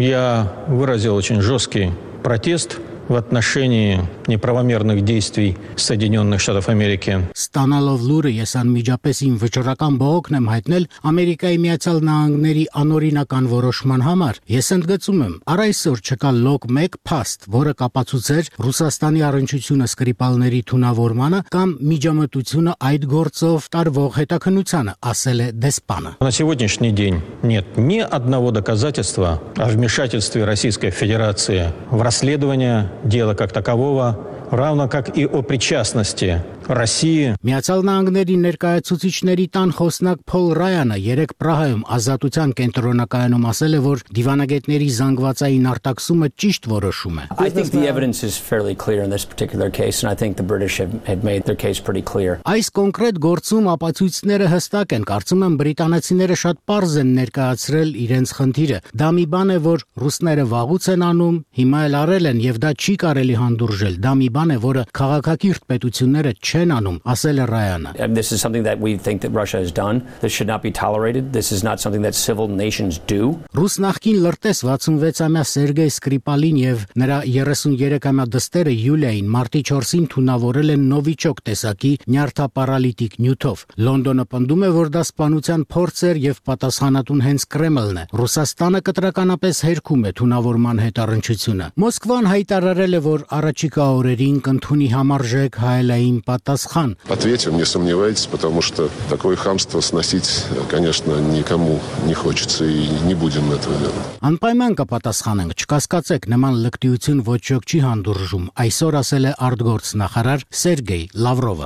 я выразил очень жесткий протест в отношении неправомерных действий Соединенных Штатов Америки. Ստանալով լուրը ես անմիջապես իմ վճռական բողոքն եմ հայտնել Ամերիկայի Միացյալ Նահանգների անօրինական որոշման համար։ Ես ընդգծում եմ, առ այսօր չկա լոկ մեկ փաստ, որը կապացուցեր Ռուսաստանի առնչությունը Սկրիպալների թունավորմանը կամ միջամտությունը այդ գործով տարվող հետաքննությանը, ասել է դեսպանը։ На сегодняшний день нет ни одного доказательства о вмешательстве Российской Федерации в расследование дела как такового, равно как и о причастности России. Միացյալ Նահանգների ներկայացուցիչների տան խոսնակ Փոլ Ռայանը երեկ Պրահայում Ազատության կենտրոնակայանում ասել է, որ դիվանագետների զանգվածային արտաքսումը ճիշտ որոշում է։ I think the evidence is fairly clear in this particular case and I think the British have, have made their case pretty clear. Այս կոնկրետ գործում ապացույցները հստակ են, կարծում եմ բրիտանացիները շատ պարզ են ներկայացրել իրենց խնդիրը։ Դա մի բան է, որ ռուսները վաղուց են անում, հիմա էլ արել են եւ դա չի կարելի հանդուրժել։ Դա մի բան բան է, որը քաղաքակիրթ պետությունները չեն անում, ասել է Ռայանը։ This is something that we think that Russia has done. This should not be tolerated. This is not something that civil nations do. Ռուս նախկին լրտես վաթսունվեցամյա Սերգեյ Սկրիպալին եւ նրա երեսուներեքամյա դստերը Յուլիային մարտի չորսին թունավորել են նովիչոկ տեսակի նյարդապարալիտիկ նյութով։ Լոնդոնը պնդում է, որ դա սպանության փորձ էր եւ պատասխանատուն հենց Կրեմլն է։ Ռուսաստանը կտրականապես հերքում է թունավորման հետառնչությունը։ Մոսկվան հայտարարել է, որ առաջիկա օրերին կընդունի համարժեք հայելային պատասխան։ Ответим, не сомневайтесь, потому что такое хамство сносить, конечно, никому не хочется и не будем этого делать. Անպայման կպատասխանենք, չկասկածեք, նման լկտիություն ոչ ոք չի հանդուրժում, այսօր ասել է արտգործնախարար Սերգեյ Լավրովը։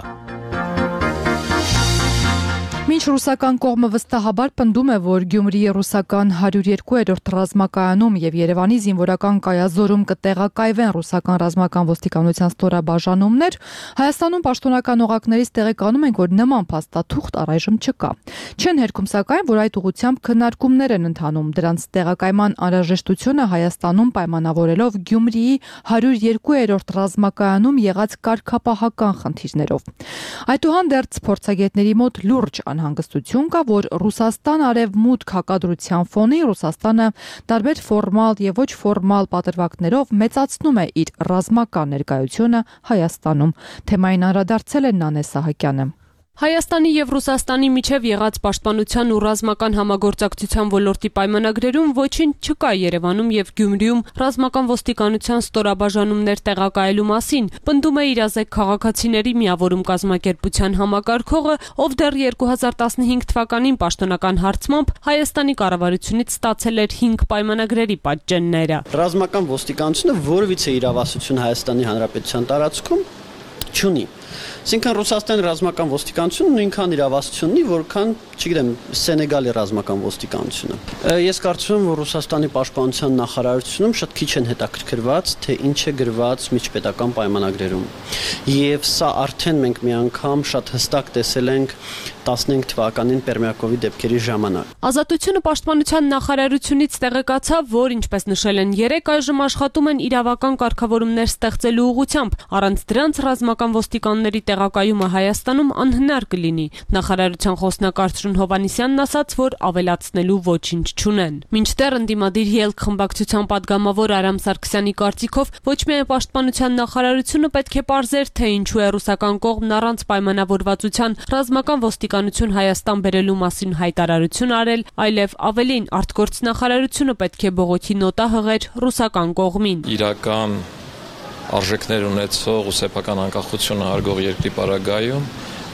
Մինչ ռուսական կողմը վստահաբար պնդում է, որ Գյումրիի ռուսական հարյուր երկու-րդ ռազմակայանում եւ Երևանի զինվորական կայազորում կտեղակայվեն ռուսական ռազմական ոստիկանության ստորաբաժանումներ, Հայաստանում պաշտոնական օղակներից տեղեկանում ենք, որ նման փաստաթուղթ առայժմ չկա։ Չեն հերքում սակայն, որ այդ ուղղությամբ քննարկումներ են ընթանում, դրանց տեղակայման անհրաժեշտությունը Հայաստանում պայմանավորելով Գյումրիի հարյուր երկու-րդ ռազմակայանում եղած կարգապահական խնդիրներով։ Այդուհանդերձ փորձագետների մոտ լուրջ անհանգստություն կա, որ Ռուսաստան արևմուտք հակադրության ֆոնի Ռուսաստանը տարբեր ֆորմալ եւ ոչ ֆորմալ պատրվակներով մեծացնում է իր ռազմական ներկայությունը Հայաստանում։ Թեմային անդրադարձել է Նանե Սահակյանը։ Հայաստանի եւ Ռուսաստանի միջև եղած պաշտպանության ու ռազմական համագործակցության ոլորտի պայմանագրերում ոչինչ չկա Երևանում եւ Գյումրիում ռազմական ոստիկանության ստորաբաժանումներ տեղակայելու մասին, պնդում է իրազեկ քաղաքացիների միավորում կազմակերպության համակարգողը, ով դեռ երկու հազար տասնհինգ թվականին պաշտոնական հարցմամբ Հայաստանի կառավարությունից ստացել էր հինգ պայմանագրերի պատճենները։ Ռազմական ոստիկանությունը որևիցե իրավասություն Հայաստանի Հանրապետության տարածքում չունի։ Այսինքն Ռուսաստանի ռազմական ոստիկանությունը նույնքան իրավասություն ունի, որքան, չգիտեմ, Սենեգալի ռազմական ոստիկանությունը։ Ես կարծում եմ, որ Ռուսաստանի պաշտպանության նախարարությունում շատ քիչ են հետաքրքրված, թե ինչ է գրված միջպետական պայմանագրերում։ Եվ սա արդեն մենք մի անգամ շատ հստակ տեսել ենք տասնհինգ թվականին Պերմյակովի դեպքերի ժամանակ։ Ազատությունը պաշտպանության նախարարությունից տեղեկացավ, որ ինչպես նշել են երեք, այժմ աշխատում են իրավական կարգավորումներ ստեղծելու ուղղությամբ, առանց դրանց ռազմական ոստիկանների տեղակայումը Հայաստանում անհնար կլինի։ Նախարարության խոսնակ Արծրուն Հովանիսյանն ասաց, որ ավելացնելու ոչինչ չունեն։ Մինչդեռ ընդդիմադիր ելք խմբակցության падգամավոր Արամ Սարգսյանի կարծիքով ոչ միայն պաշտպանության նախարարությունը պետք է պարզեր, թե ինչու է ռուսական կողմն առանց պայմանավորվածության ռազմական ոստիկանություն Հայաստան բերելու մասին հայտարարություն արել, այլև ավելին արտգործնախարարությունը պետք է բողոքի նոտա հղեր ռուսական կողմին։ Իրական արժեքներ ունեցող ու սեփական անկախությունը հարգող երկրի պարագայում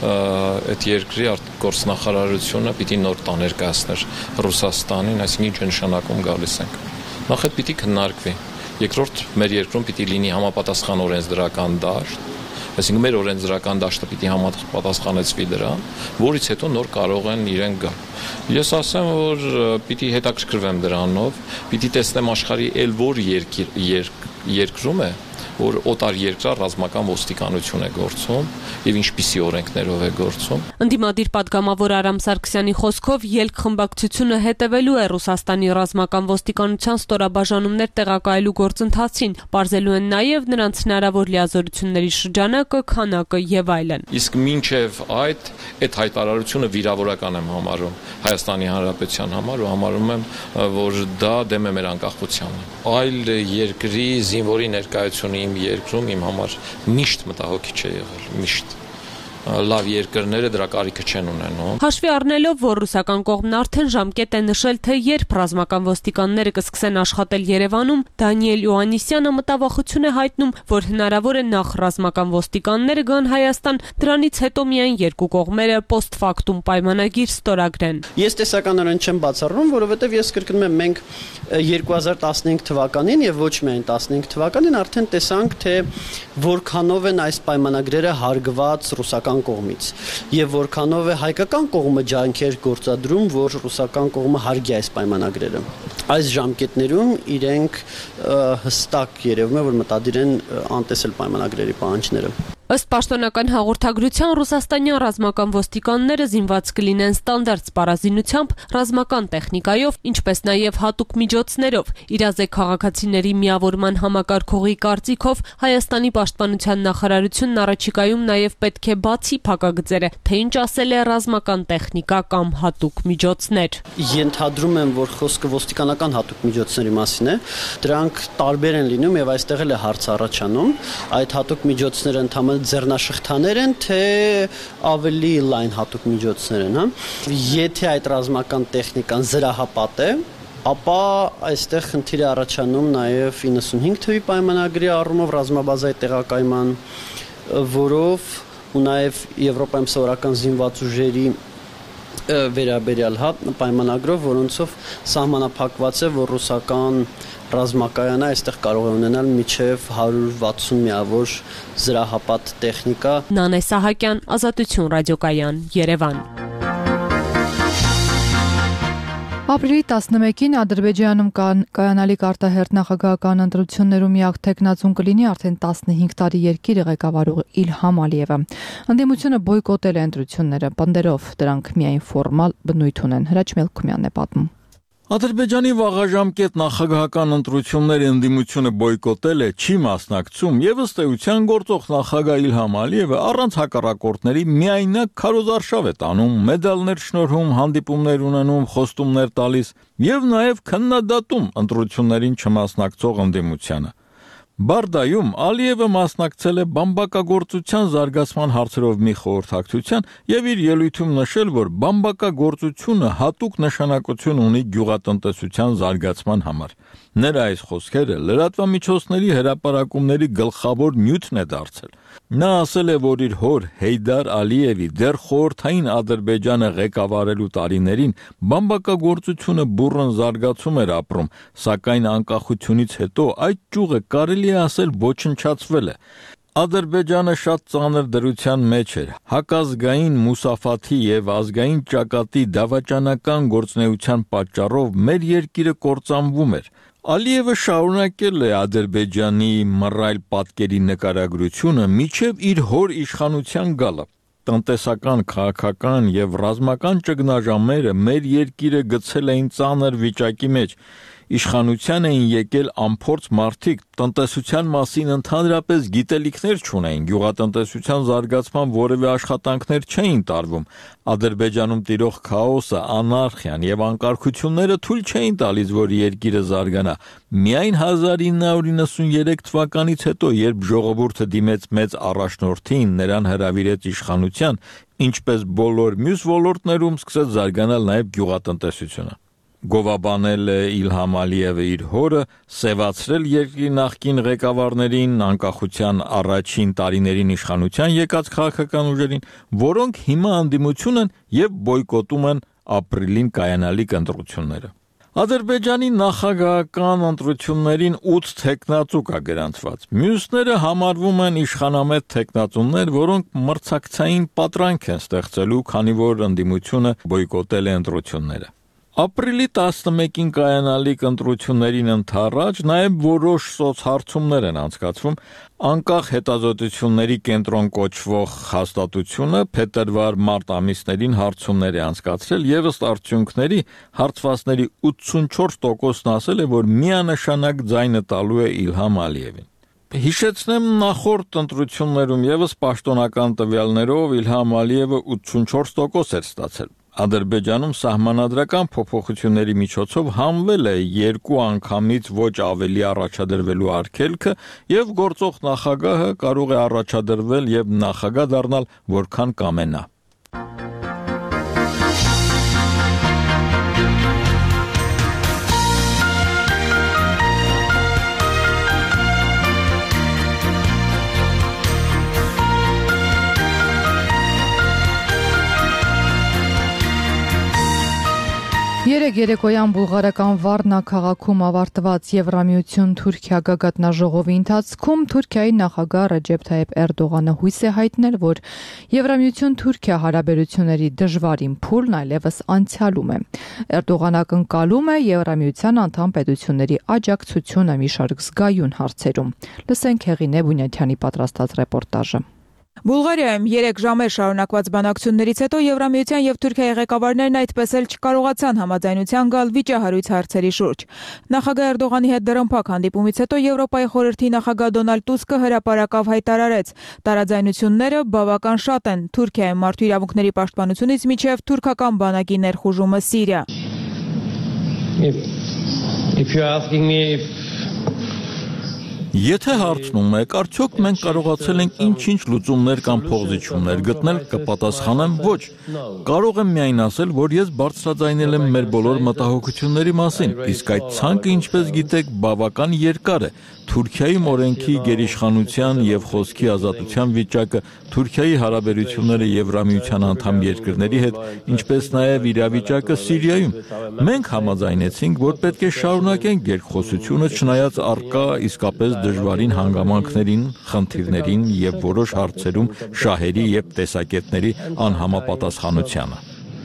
այդ երկրի արտգործնախարարությունը պիտի նոր տաներկայացներ Ռուսաստանին, այսինքն ինչ է նշանակում գալիս ենք։ Նախ այդ պիտի քննարկվի։ Երկրորդ, մեր երկրում պիտի լինի համապատասխան օրենսդրական դաշտ, այսինքն մեր օրենսդրական դաշտը պիտի համապատասխանեցվի դրան, որից հետո նոր կարող են իրեն գալ։ Ես ասեմ, որ պիտի հետաքրքրվեմ դրանով, պիտի տեսնեմ աշխարհի ել որ երկրում է, որ օտար երկրա ռազմական ոստիկանություն է գործում եւ ինչպիսի օրենքներով է գործում։ Ընդդիմադիր падգամավոր Արամ Սարգսյանի խոսքով ելք խմբակցությունը հետևելու է Ռուսաստանի ռազմական ոստիկանության ստորաբաժանումներ տեղակայելու գործընթացին, բարձելու են նաեւ նրանց հնարավոր լիազորությունների շրջանակը, քանակը եւ այլն։ Իսկ մինչեւ այդ այդ հայտարարությունը վիրավորական եմ համարում Հայաստանի Հանրապետության համար ու համարում եմ, որ դա դեմ է մեր անկախությանը։ Այլ երկրի զինվորի ներկայությունը իմ երկրում իմ համար միշտ մտահոգիչ է եղել, միշտ։ Լավ երկրները դրա կարիքը չեն ունենում։ Հաշվի առնելով, որ ռուսական կողմն արդեն ժամկետ է նշել, թե երբ ռազմական ոստիկանները կսկսեն աշխատել Երևանում, Դանիել Իոաննիսյանը մտավախություն է հայտնում, որ հնարավոր է նախ ռազմական ոստիկանները գան Հայաստան, դրանից հետո միայն երկու կողմերը post factum պայմանագիր ստորագրեն։ Ես տեսականորեն չեմ բացառում, որովհետև ես կրկնում եմ, մենք երկու հազար տասնհինգ թվականին եւ ոչ միայն տասնհինգ թվականին արդեն տեսանք, թե որքանով են այս պայմանագրերը հարգված ռուսական կողմից եւ որքանով է հայկական կողմը ջանքեր գործադրում, որ ռուսական կողմը հարգի այս պայմանագրերը։ Այս ժամկետներում իրենք հստակ երևում է, որ մտադիր են անտեսել պայմանագրերի պահանջները։ Ըստ պաշտոնական հաղորդագրության ռուսաստանյան ռազմական ոստիկանները զինված կլինեն ստանդարտ սպառազինությամբ, ռազմական տեխնիկայով, ինչպես նաև հատուկ միջոցներով։ Իրազեկ քաղաքացիների միավորման համակարգողի կարծիքով Հայաստանի պաշտպանության նախարարությունն առաջիկայում նաև պետք է բացի փակագծերը, թե ինչ ասել է ռազմական տեխնիկա կամ հատուկ միջոցներ։ Ենթադրում եմ, որ խոսքը ոստիկանական հատուկ միջոցների մասին է, դրանք տարբեր են լինում եւ այստեղ էլ է հարց առաջանում։ Այդ հատուկ միջոցները ընդհանրապես ձեռնաշղթաներ են, թե ավելի լայն հատուկ միջոցներ են, հա։ Եթե այդ ռազմական տեխնիկան զրահապատ է, ապա այստեղ խնդիր է առաջանում նաև իննսունհինգ թվի պայմանագրի առումով ռազմաբազայի տեղակայման, որով ու նաև Եվրոպայում սովորական զինված ուժերի վերաբերյալ հա պայմանագրով, որոնցով սահմանափակված է, որ ռուսական ռազմակայանը այստեղ կարող է ունենալ մինչև հարյուր վաթսուն միավոր զրահապատ տեխնիկա։ Նանե Սահակյան, Ազատություն ռադիոկայան, Երևան։ Ապրիլի տասնմեկին Ադրբեջանում կայանալիք արտահերթ նախագահական ընտրություններում միակ թեկնածուն կլինի արդեն տասնհինգ տարի երկիրը ղեկավարող Իլհամ Ալիևը։ Ընդդիմությունը բոյկոտել է ընտրությունները, պնդելով դրանք միայն ֆորմալ բնույթ ունեն։ Հրաչ Մելքումյանն է պատմում։ Ադրբեջանի վաղաժամկետ նախագահական ընտրությունների ընդդիմությունը բոյկոտել է, չի մասնակցում եւ ըստ էության գործող նախագահ Իլհամ Ալիևը առանց հակառակորդների միայնակ քարոզարշավ է տանում, մեդալներ շնորհում, հանդիպումներ ունենում, խոստումներ տալիս եւ նաեւ քննադատում ընտրություններին չմասնակցող ընդդիմությանը։ Բարդայում Ալիևը մասնակցել է բամբակագործության զարգացման հարցերով մի խորհրդակցության եւ իր ելույթում նշել, որ բամբակագործությունը հատուկ նշանակություն ունի գյուղատնտեսության զարգացման համար։ Նրա այս խոսքերը լրատվամիջոցների հրապարակումների գլխավոր նյութն է դարձել։ Նա ասել է, որ իր հոր Հեյդար Ալիևի դեռ խորհրդային Ադրբեջանը ղեկավարելու տարիներին բամբակագործությունը բուռն զարգացում էր ապրում, սակայն անկախությունից հետո այդ ճյուղը կարելի է ասել ոչնչացվել է։ Ադրբեջանը շատ ծանր դրության մեջ էր, հակազգային Մուսաֆաթի եւ ազգային ճակատի դավաճանական գործունեության պատճառով մեր երկիրը կործանվում էր։ Ալիևը շարունակել է Ադրբեջանի մռայլ պատկերի նկարագրությունը մինչև իր հոր իշխանության գալը։ Տնտեսական, քաղաքական եւ ռազմական ճգնաժամերը մեր երկիրը գցել էին ծանր վիճակի մեջ։ Իշխանության էին եկել անփորձ մարդիկ, տնտեսության մասին ընդհանրապես գիտելիքներ չունեին, գյուղատնտեսության զարգացման որևէ աշխատանքներ չէին տարվում։ Ադրբեջանում տիրող քաոսը, անարխիան եւ անկարգությունները թույլ չէին տալիս, որ երկիրը զարգանա։ Միայն հազար ինը հարյուր իննսուներեք թվականից հետո, երբ ժողովուրդը դիմեց մեծ առաջնորդին, նրան հրավիրեց իշխանության, ինչպես բոլոր մյուս ոլորտներում սկսեց զարգանալ նաեւ գյուղատնտեսությունը։ Գովաբանել է Իլհամ Ալիևը իր հորը, սևացրել երկրի նախկին ղեկավարներին, անկախության առաջին տարիներին իշխանության եկած քաղաքական ուժերին, որոնք հիմա անդիմություն են եւ բոյկոտում են ապրիլին կայանալիք ընտրությունները։ Ադրբեջանի նախագահական ընտրություններին ութ թեկնածու կա գրանցված։ Մյուսները համարվում են իշխանամետ թեկնածուներ, որոնք մրցակցային պատրանք են ստեղծելու, քանի որ ընդդիմությունը բոյկոտել է ընտրությունները։ Ապրիլի տասնմեկին կայանալիք ընտրություններին ընդառաջ նաև որոշ սոցհարցումներ են անցկացվում։ Անկախ հետազոտությունների կենտրոն կոչվող հաստատությունը փետրվար-մարտ ամիսներին հարցումներ է անցկացրել եւ ըստ արդյունքների հարցվածների ութսունչորս տոկոսն ասել է, որ միանշանակ ձայնը տալու է Իլհամ Ալիևին։ Հիշեցնեմ, նախորդ ընտրություններում եւս պաշտոնական տվյալներով Իլհամ Ալիևը ութսունչորս տոկոս էր ստացել։ Ադրբեջանում սահմանադրական փոփոխությունների միջոցով հանվել է երկու անգամից ոչ ավելի առաջադրվելու արգելքը եւ գործող նախագահը կարող է առաջադրվել եւ նախագահ դառնալ որքան կամենա։ Երեկ երեկոյան բուլղարական Վարնա քաղաքում ավարտված Եվրամիություն Թուրքիա գագաթնաժողովի ընթացքում Թուրքիայի նախագահ Ռեջեփ Թայիփ Էրդողանը հույս է հայտնել, որ Եվրամիություն Թուրքիա հարաբերությունների դժվարին փուլն այլևս անցյալում է։ Էրդողանը ակնկալում է Եվրամիության անդամ պետությունների աջակցությունը մի շարք զգայուն հարցերում։ Լսենք Հեղինե Բունյաթյանի պատրաստած ռեպորտաժը։ Բուլղարիայում երեք ժամեր շարունակված բանակցություններից հետո Եվրամիության եւ Թուրքիայի ղեկավարներն այդպես էլ չկարողացան համաձայնության գալ վիճահարույց հարցերի շուրջ։ Նախագահ Էրդողանի հետ դրամփակ հանդիպումից հետո Եվրոպայի խորհրդի նախագահ Դոնալդ Տուսկը հրապարակավ հայտարարեց. տարաձայնությունները բավական շատ են Թուրքիայում մարդու իրավունքների պաշտպանությունից մինչև թուրքական բանակի ներխուժումը Սիրիա։ If, if you're asking me if Եթե հարցնում եք, արդյոք մենք կարողացել ենք ինչ-ինչ լուծումներ կամ փոխզիջումներ գտնել, կպատասխանեմ ոչ։ Կարող եմ միայն ասել, որ ես բարձրաձայնել եմ մեր բոլոր մտահոգությունների մասին, իսկ այդ ցանկը, ինչպես գիտեք, բավական երկար է։ Թուրքիայում օրենքի գերիշխանության եւ խոսքի ազատության վիճակը, Թուրքիայի հարաբերությունները Եվրամիության անդամ երկրների հետ, ինչպես նաեւ իրավիճակը Սիրիայում։ Մենք համաձայնեցինք, որ պետք է շարունակենք երկխոսությունը, չնայած առկա իսկապես դժվարին հանգամանքներին, խնդիրներին եւ որոշ հարցերում շահերի եւ տեսակետների անհամապատասխանությանը։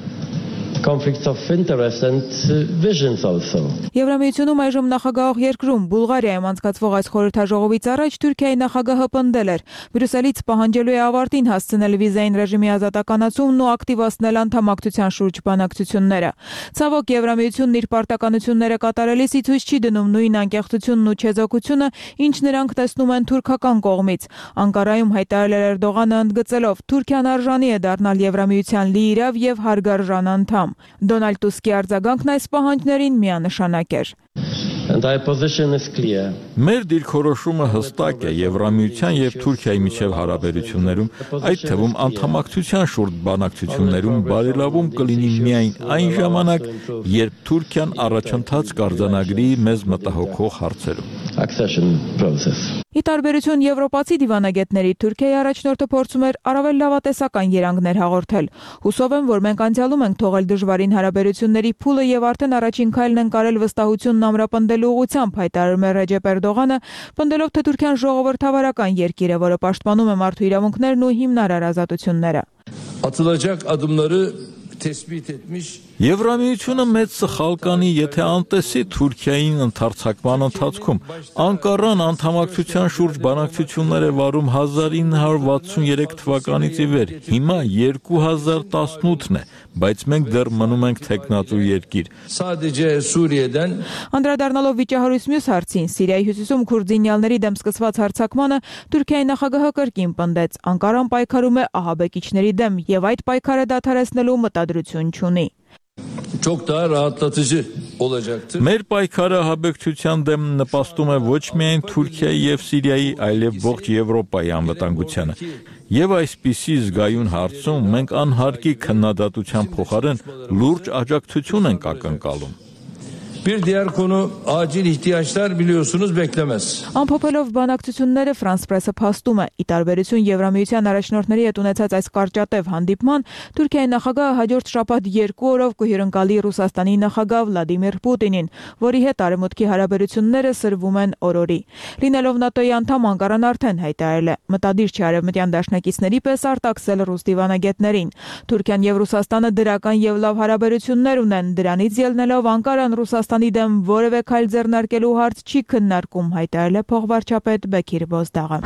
conflicts of interest and visions also. Եվրամիությունում այժմ նախագահող երկրում Բուլղարիայում անցկացվող այս խորհրդաժողովից առաջ Թուրքիայի նախագահը պնդել էր. Բրյուսելից պահանջելու է ավարտին հասցնել վիզային ռեժիմի ազատականացումն ու ակտիվացնել անդամակցության շուրջ բանակցությունները։ Ցավոք Եվրամիությունն իր պարտականությունները կատարելիս ի ցույց չի դնում նույն անկեղծությունն ու չեզոքությունը, ինչ նրանք տեսնում են թուրքական կողմից։ Անկարայում հայտարարել էր Էրդողանը ընդգծելով. Թուրքիան արժանի է դառնալ Եվրամիության լիիրավ եւ հարգարժան անդամ։ Դոնալդ Տուսկի արձագանքն այս պահանջներին միանշանակ էր։ And our position is clear. Մեր դիրքորոշումը հստակ է Եվրամիության եւ Թուրքիայի միջև հարաբերություններում, այդ թվում անդամակցության շուրջ բանակցություններում բարելավում կլինի միայն այն ժամանակ, երբ Թուրքիան առաջընթաց կարձանագրի մեզ մտահոգող հարցերում։ Accession process. Ի տարբերություն եվրոպացի դիվանագետների, Թուրքիայի առաջնորդը փորձում էր առավել լավատեսական երանգներ հաղորդել։ Հուսով եմ, որ մենք անցյալում ենք թողել դժվարին հարաբերությունների փուլը եւ արդեն առաջին քայլն ենք արել վստահությունն ամրապնդելու ուղղությամբ, հայտարարում է Ռեջեփ Էրդողանը, պնդելով, թե Թուրքիան ժողովրդավարական երկիր է, որը պաշտպանում է մարդու իրավունքներն ու հիմնարար ազատությունները։ Atılacak adımları tespit etmiş. Եվրամիությունը մեծ սխալ կանի, եթե անտեսի Թուրքիային ընդարձակման ընթացքում։ Անկառան անդամակցության շուրջ բանակցություններ է վարում հազար ինը հարյուր վաթսուներեք թվականից ի վեր։ Հիմա երկու հազար տասնութն է, բայց մենք դեռ մնում ենք թեկնածու երկիր։ Sadece Suriye'den Անդրադառնալով վիճահարույց մյուս հարցին, Սիրիայի հյուսիսում քուրդինյալների դեմ սկսված հարձակմանը, Թուրքիայի նախագահը կրկին պնդեց. Անկարան պայքարում է ահաբեկիչների դեմ եւ այդ պայքարը դադարեցնելու մտադրություն չունի։ çok daha rahatlatıcı olacaktır. Մեր պայքարը ահաբեկչության դեմ նպաստում է ոչ միայն Թուրքիայի եւ Սիրիայի, այլև ողջ Եվրոպայի անվտանգությանը։ Եվ այսպիսի զգայուն հարցում մենք անհարկի քննադատության փոխարեն լուրջ աջակցություն ենք ակնկալում։ Bir diğer konu acil ihtiyaçlar biliyorsunuz beklemez. Ամփոփելով բանակցությունները Ֆրանս պրեսը փաստում է. ի տարբերություն Եվրամիության առաջնորդների հետ ունեցած այս կարճատև հանդիպման, Թուրքիայի նախագահը հաջորդ շաբաթ երկու օրով կհյուրընկալի Ռուսաստանի նախագահ Վլադիմիր Պուտինին, որի հետ արևմուտքի հարաբերությունները սրվում են օրորի։ Լինելով ՆԱՏՕ-ի անդամ, Անկարան արդեն հայտարարել է. մտադիր չի արևմտյան դաշնակիցների պես արտաքսել ռուս դիվանագետներին։ Թուրքիան եւ Ռուսաստանը դրական եւ լավ հարաբերություններ ունեն, դրանից ելնելով Անկարան Ռուսաստանի դեմ որևէ քայլ ձեռնարկելու հարց չի քննարկում, հայտարարել է փոխվարչապետ Բեքիր Բոզդաղը։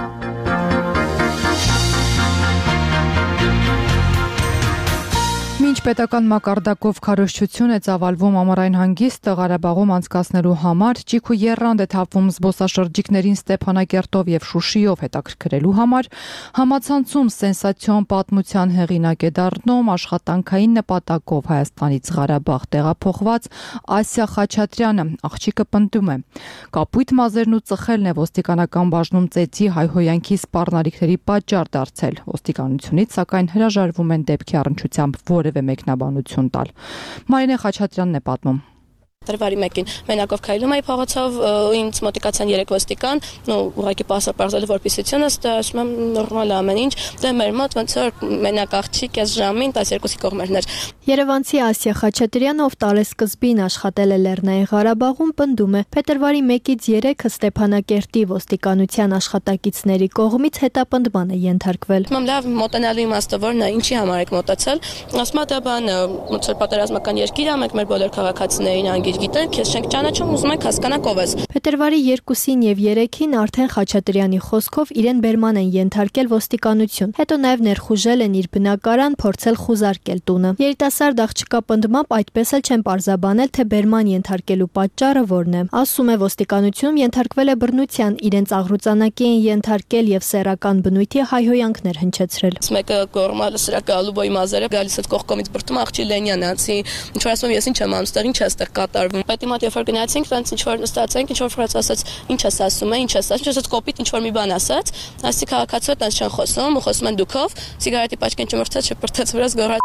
Մինչ պետական մակարդակով քարոզչություն է ծավալվում ամառային հանգիստը Ղարաբաղում անցկացնելու համար, ճիգ ու եռանդ է թափվում զբոսաշրջիկներին Ստեփանակերտով եւ Շուշիով հետաքրքրելու համար, համացանցում սենսացիոն պատմության հեղինակ է դառնում աշխատանքային նպատակով Հայաստանից Ղարաբաղ տեղափոխված Ասիա Խաչատրյանը, աղջիկը պնդում է. կապույտ մազերն ու ծխելն է ոստիկանական բաժնում ծեծի հայհոյանքի սպառնալիքների պատճառ դարձել։ Ոստիկանությունից սակայն հրաժարվում են դեպքի առնչությամբ որևէ մեկնաբանություն տալ։ Մարինե Խաչատրյանն է պատմում։ Տարվարի մեկին մենակով քայլում էի փողոցով, ինձ մոտիկացան երեք ոստիկան, ու ուղղակի պասապարզել որպիսությունս, դա ասում եմ նորմալ է ամեն ինչ, դե մեր մոտ ոնց որ մենակ աղջիկ այս ժամին տասներկուսի կողմերն էր։ Երևանցի Ասիա Խաչատրյանը, ով տարեսկզբին աշխատել է Լեռնային Ղարաբաղում, պնդում է. փետրվարի մեկից երեքը Ստեփանակերտի ոստիկանության աշխատակիցների կողմից հետապնդման է ենթարկվել։ Մամ լավ մոտենալու իմաստը որն է, ինչի համար եք մոտացել։ Ասում եմ դա բան, ոնց որ պատերազմական երկիր է, մենք մեր բոլոր քաղաքացիներին անգիր իր գիտեն, քեզ չենք ճանաչում, ուզում ենք հասկանանք ով ես։ Փետրվարի երկուսին եւ երեքին արդեն Խաչատրյանի խոսքով իրեն բերման են ենթարկել ոստիկանություն։ Հետո նաեւ ներխուժել են իր բնակարան, փորձել խուզարկել տունը։ Երիտասարդ աղջկա պնդմամբ այդպես էլ չեն պարզաբանել, թե բերման ենթարկելու պատճառը որն է։ Ասում է ոստիկանությունում ենթարկվել է բռնության, իրենց աղրուծանակի են ենթարկել եւ սեռական բնույթի հայհոյանքներ հնչեցրել։ Մեկը գորմալը սրա գալուբոյի մազերը գալիս այդ կողքից բրտում աղջի Լենյանացի։ Ինչ որ ասում ես ինչ եմ անում, ստեղ ինչ է ստեղ կատարվում։ Պետի մոտ երբ որ գնացինք, տենց ինչ որ նստացանք, ինչ որ ֆրանս ասաց, ինչ ես ասում, ինչ ես ասում, ինչ ես կոպիտ ինչ որ մի բան ասաց, ասի քաղաքացիներ տենց չեն խոսում, ու խոսում են դուքով, սիգարետի պաչկեն չմրցած, շփրտած վրաս գորա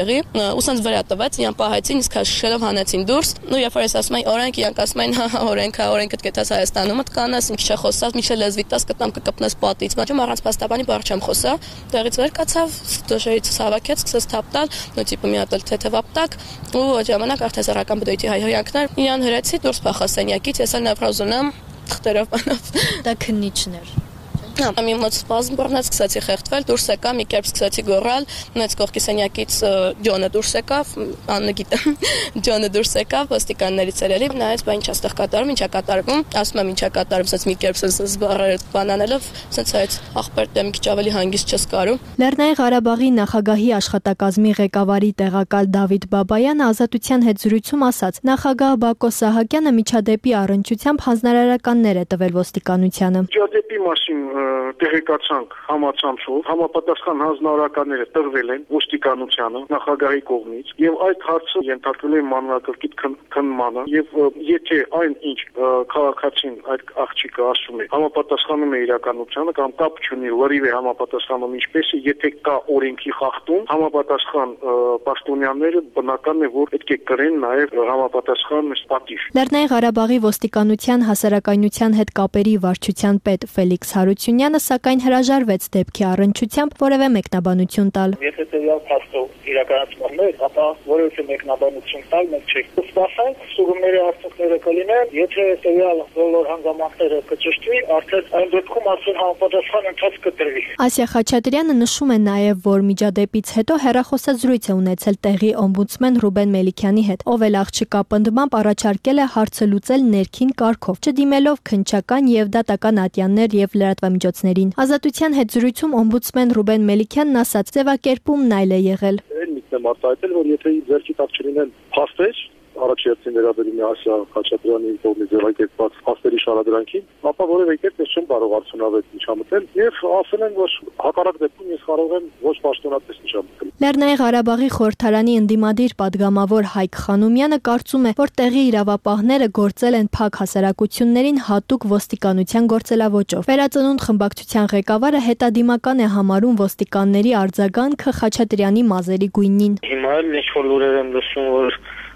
Ուսանց վրա տվեց, իրան պահեցին, իսկ շելով հանեցին դուրս։ Ու երբ որ ես ասում եմ օրենք, իրանք ասում են հա օրենքը, օրենքդ կետաս Հայաստանում մտ կանաս, ինչ չխոսած, մի լեզվի տաս կտամ կկպնես պատից։ Մաչում առանց փաստաբանի բառ չեմ խոսա։ Տեղից վեր կացավ, դոշերից հավաքեց, սկսեց թափտալ, նո տիպը մի հատ էլ թեթևապտակ, ու այդ ժամանակ արդեն սեռական բդույթի հայհոյանքներ իրան հրեցի դուրս փախասենյակից, ես էլ նավրազունամ թղթերով բանով։ Դա քննիչներ։ Ամի մոտ սպազմ բռնած, սկսեցի խեղդվել, դուրս եկա, մի կերպ սկսեցի գոռալ, նույնիսկ կողքի սենյակից Ջոնը դուրս եկավ, Աննը գիտեմ, Ջոնը դուրս եկավ, ոստիկաններից էլ էլի, նայեց, բա ինչ է ստեղ կատարում, ինչ է կատարվում, ասում եմ ինչ է կատարում, ասես մի կերպ զբաղեր բանանելով, ասես այս ախպեր դեմ քիչ ավելի հանգիստ չես կարում։ Լեռնային Ղարաբաղի նախագահի աշխատակազմի ղեկավարի տեղակալ Դավիթ Բաբայանը Ազատության հետ զրույցում ասաց. նախագահ Բակո Սահակյանը միջադեպի առնչությամբ հանձնարարականներ է տվել ոստիկանությանը։ Միջադեպի մասին տեղեկացանք համացանցով, համապատասխան հանձնարարականները տրվել են ոստիկանությանը նախագահի կողմից եւ այդ հարցը ենթարկվել է մանրակրկիտ քննմանը եւ եթե այն ինչ քաղաքացին այդ աղջիկը ասում է համապատասխանում է իրականությանը կամ կապ չունի լրիվ է համապատասխանում ինչպես է եթե կա օրենքի խախտում համապատասխան պաշտոնյաները բնական է որ պետք է կրեն նաեւ համապատասխան պատիժ։ Լեռնային Ղարաբաղի ոստիկանության հասարակայնության հետ կապերի վարչության պետ Ֆելիքս Հարությունյանը սակայն հրաժարվեց դեպքի առնչությամբ որևէ մեկնաբանություն տալ։ Եթե տվյալ փաստով իրականացմաններ, ապա որևէ մեկնաբանություն տալ մենք չենք։ Սպասենք, սուգումների արդյունքները կլինեն, եթե տվյալ բոլոր հանգամանքները կճշտվի, արդեն այն դեպքում ասել համապատասխան ընթացք կտրվի։ Ասիա Խաչատրյանը նշում է նաև, որ միջադեպից հետո հեռախոսազրույց է ունեցել տեղի օմբուդսմեն Ռուբեն Մելիքյանի հետ, ով էլ աղջկա պնդմամբ առաջարկել է հարցը լուծել ներքին կարգով, չդիմելով քննչական եւ դատական ատյաններ եւ լրատվամիջոցներին։ Ազատության հետ զրույցում օմբուդսմեն Ռուբեն Մելիքյանն ասաց. ձևակերպումն այլ է եղել։ Եմ արտահայտել, որ եթե ձեռքի տակ չլինեն փաստեր, առաջ երթին վերաբերում է Ասիա Խաչատրյանի կողմից ձեռակերպված փաստերի շարադրանքին, ապա որևէ կերպ ես չեմ կարող արդյունավետ միջամտել եւ ասել են, որ հակառակ դեպքում ես կարող եմ ոչ պաշտոնապես միջամտել։ Լեռնային Ղարաբաղի խորհրդարանի ընդդիմադիր падգամավոր Հայկ Խանոմյանը կարծում է, որ տեղի իրավապահները գործել են փակ հասարակություններին հատուկ ոստիկանության գործելավոճով։ Վերածնունդ խմբակցության ղեկավարը հետադիմական է համարում ոստիկանների արձագանքը Խաչատրյանի մազերի գույնին։ Հիմա էլ ինչ որ լուրեր եմ լսում, որ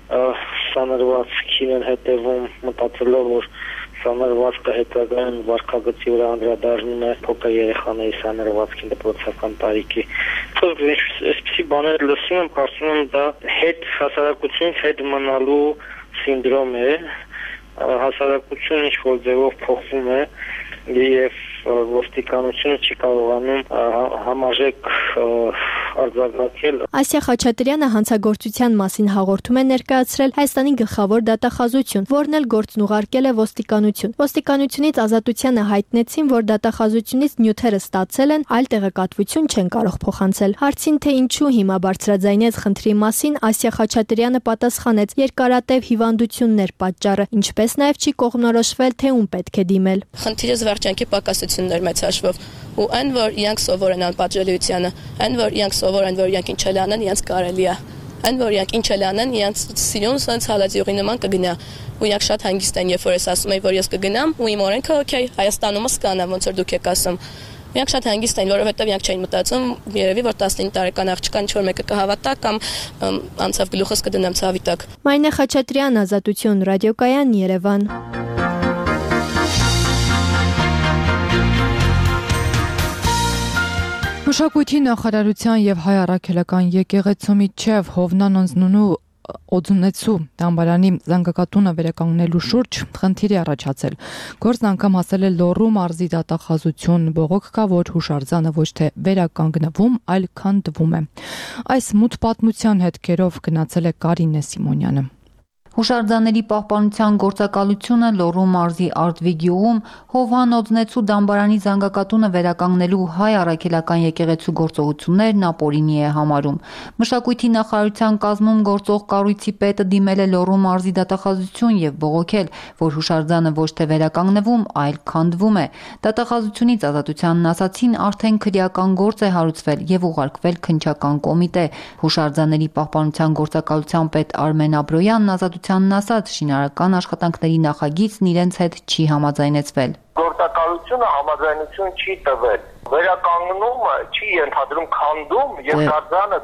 սանրվածքին են հետևում, մտածելով, որ սանրվածքը հետագայում վարքագծի վրա անդրադառնում է փոքր երեխաների սանրվածքին դպրոցական տարիքի։ Այսպիսի բաներ լսում եմ, կարծում եմ դա հետ հասարակությունից հետ մնալու սինդրոմ է, հասարակությունը ինչ որ ձևով փոխվում է եւ ոստիկանությունը չի կարողանում համաժեք արձագանքել։ Ասիա Խաչատրյանը հանցագործության մասին հաղորդում է ներկայացրել Հայաստանի գլխավոր դատախազություն, որն էլ գործն ուղարկել է ոստիկանություն։ Ոստիկանությունից Ազատությանը հայտնեցին, որ դատախազությունից նյութերը ստացել են, այլ տեղեկատվություն չեն կարող փոխանցել։ Հարցին թե ինչու հիմա բարձրաձայնեց խնդրի մասին, Ասիա Խաչատրյանը պատասխանեց. երկարատև հիվանդություններ պատճառը, ինչպես նաև չի կողմնորոշվել, թե ում պետք է դիմել։ Խնդիրը զվարճանքի պակասություններ մեծ հաշվով ու այն որ իրանք սովոր են անպատժելիությանը, այն որ իրանք սովոր են որ իրանք ինչ էլ անեն, իրանք կարելի է, այն որ իրանք ինչ էլ անեն, իրանք սիրուն սենց հալածյուղի նման կգնա ու իրանք շատ հանգիստ են, երբ որ ես ասում եմ որ ես կգնամ ու իմ օրենքը օքեյ Հայաստանումս կանա ոնց որ դուք եք ասում։ Իրանք շատ հանգիստ են, որովհետև իրանք չէին մտածում, երևի որ տասնինը տարեկան աղջկան ինչ որ մեկը կհավատա կամ անցավ գլուխս կդնեմ ցավի տակ։ Մարինե Խաչատրյան, Ազատություն, ռադիոկայան, Երևան։ Մշակույթի նախարարության եւ Հայ առաքելական եկեղեցու միջև Հովնան Անձնունու Օձունեցու դամբարանի զանգակատունը վերականգնելու շուրջ խնդիր է առաջացել։ Գործն անգամ հասել է Լոռու մարզի դատախազություն, բողոք կա, որ հուշարձանը ոչ թե վերականգնվում, այլ քանդվում է։ Այս մութ պատմության հետքերով գնացել է Կարինե Սիմոնյանը։ Հուշարձանների պահպանության գործակալությունը Լոռու մարզի Արտվի գյուղում Հովհան օձնեցու դամբարանի զանգակատունը վերականգնելու հայ առաքելական եկեղեցու գործողություններն ապօրինի է համարում։ Մշակույթի նախարարության կազմում գործող կառույցի պետը դիմել է Լոռու մարզի դատախազություն եւ բողոքել, որ հուշարձանը ոչ թե վերականգնվում, այլ քանդվում է։ Դատախազությունից ազատությանն ասացին, արդեն քրեական գործ է հարուցվել եւ ուղարկվել քննչական կոմիտե։ Հուշարձանների պահպանության գործակալության պետ Արմեն Աբրոյանն ազատությանն ասաց, շինարարական աշխատանքների նախագիծն իրենց հետ չի համաձայնեցվել։ Գործակալությունը համաձայնություն չի տվել։ Վերականգնումը չի ենթադրում քանդում եւ հուշարձանը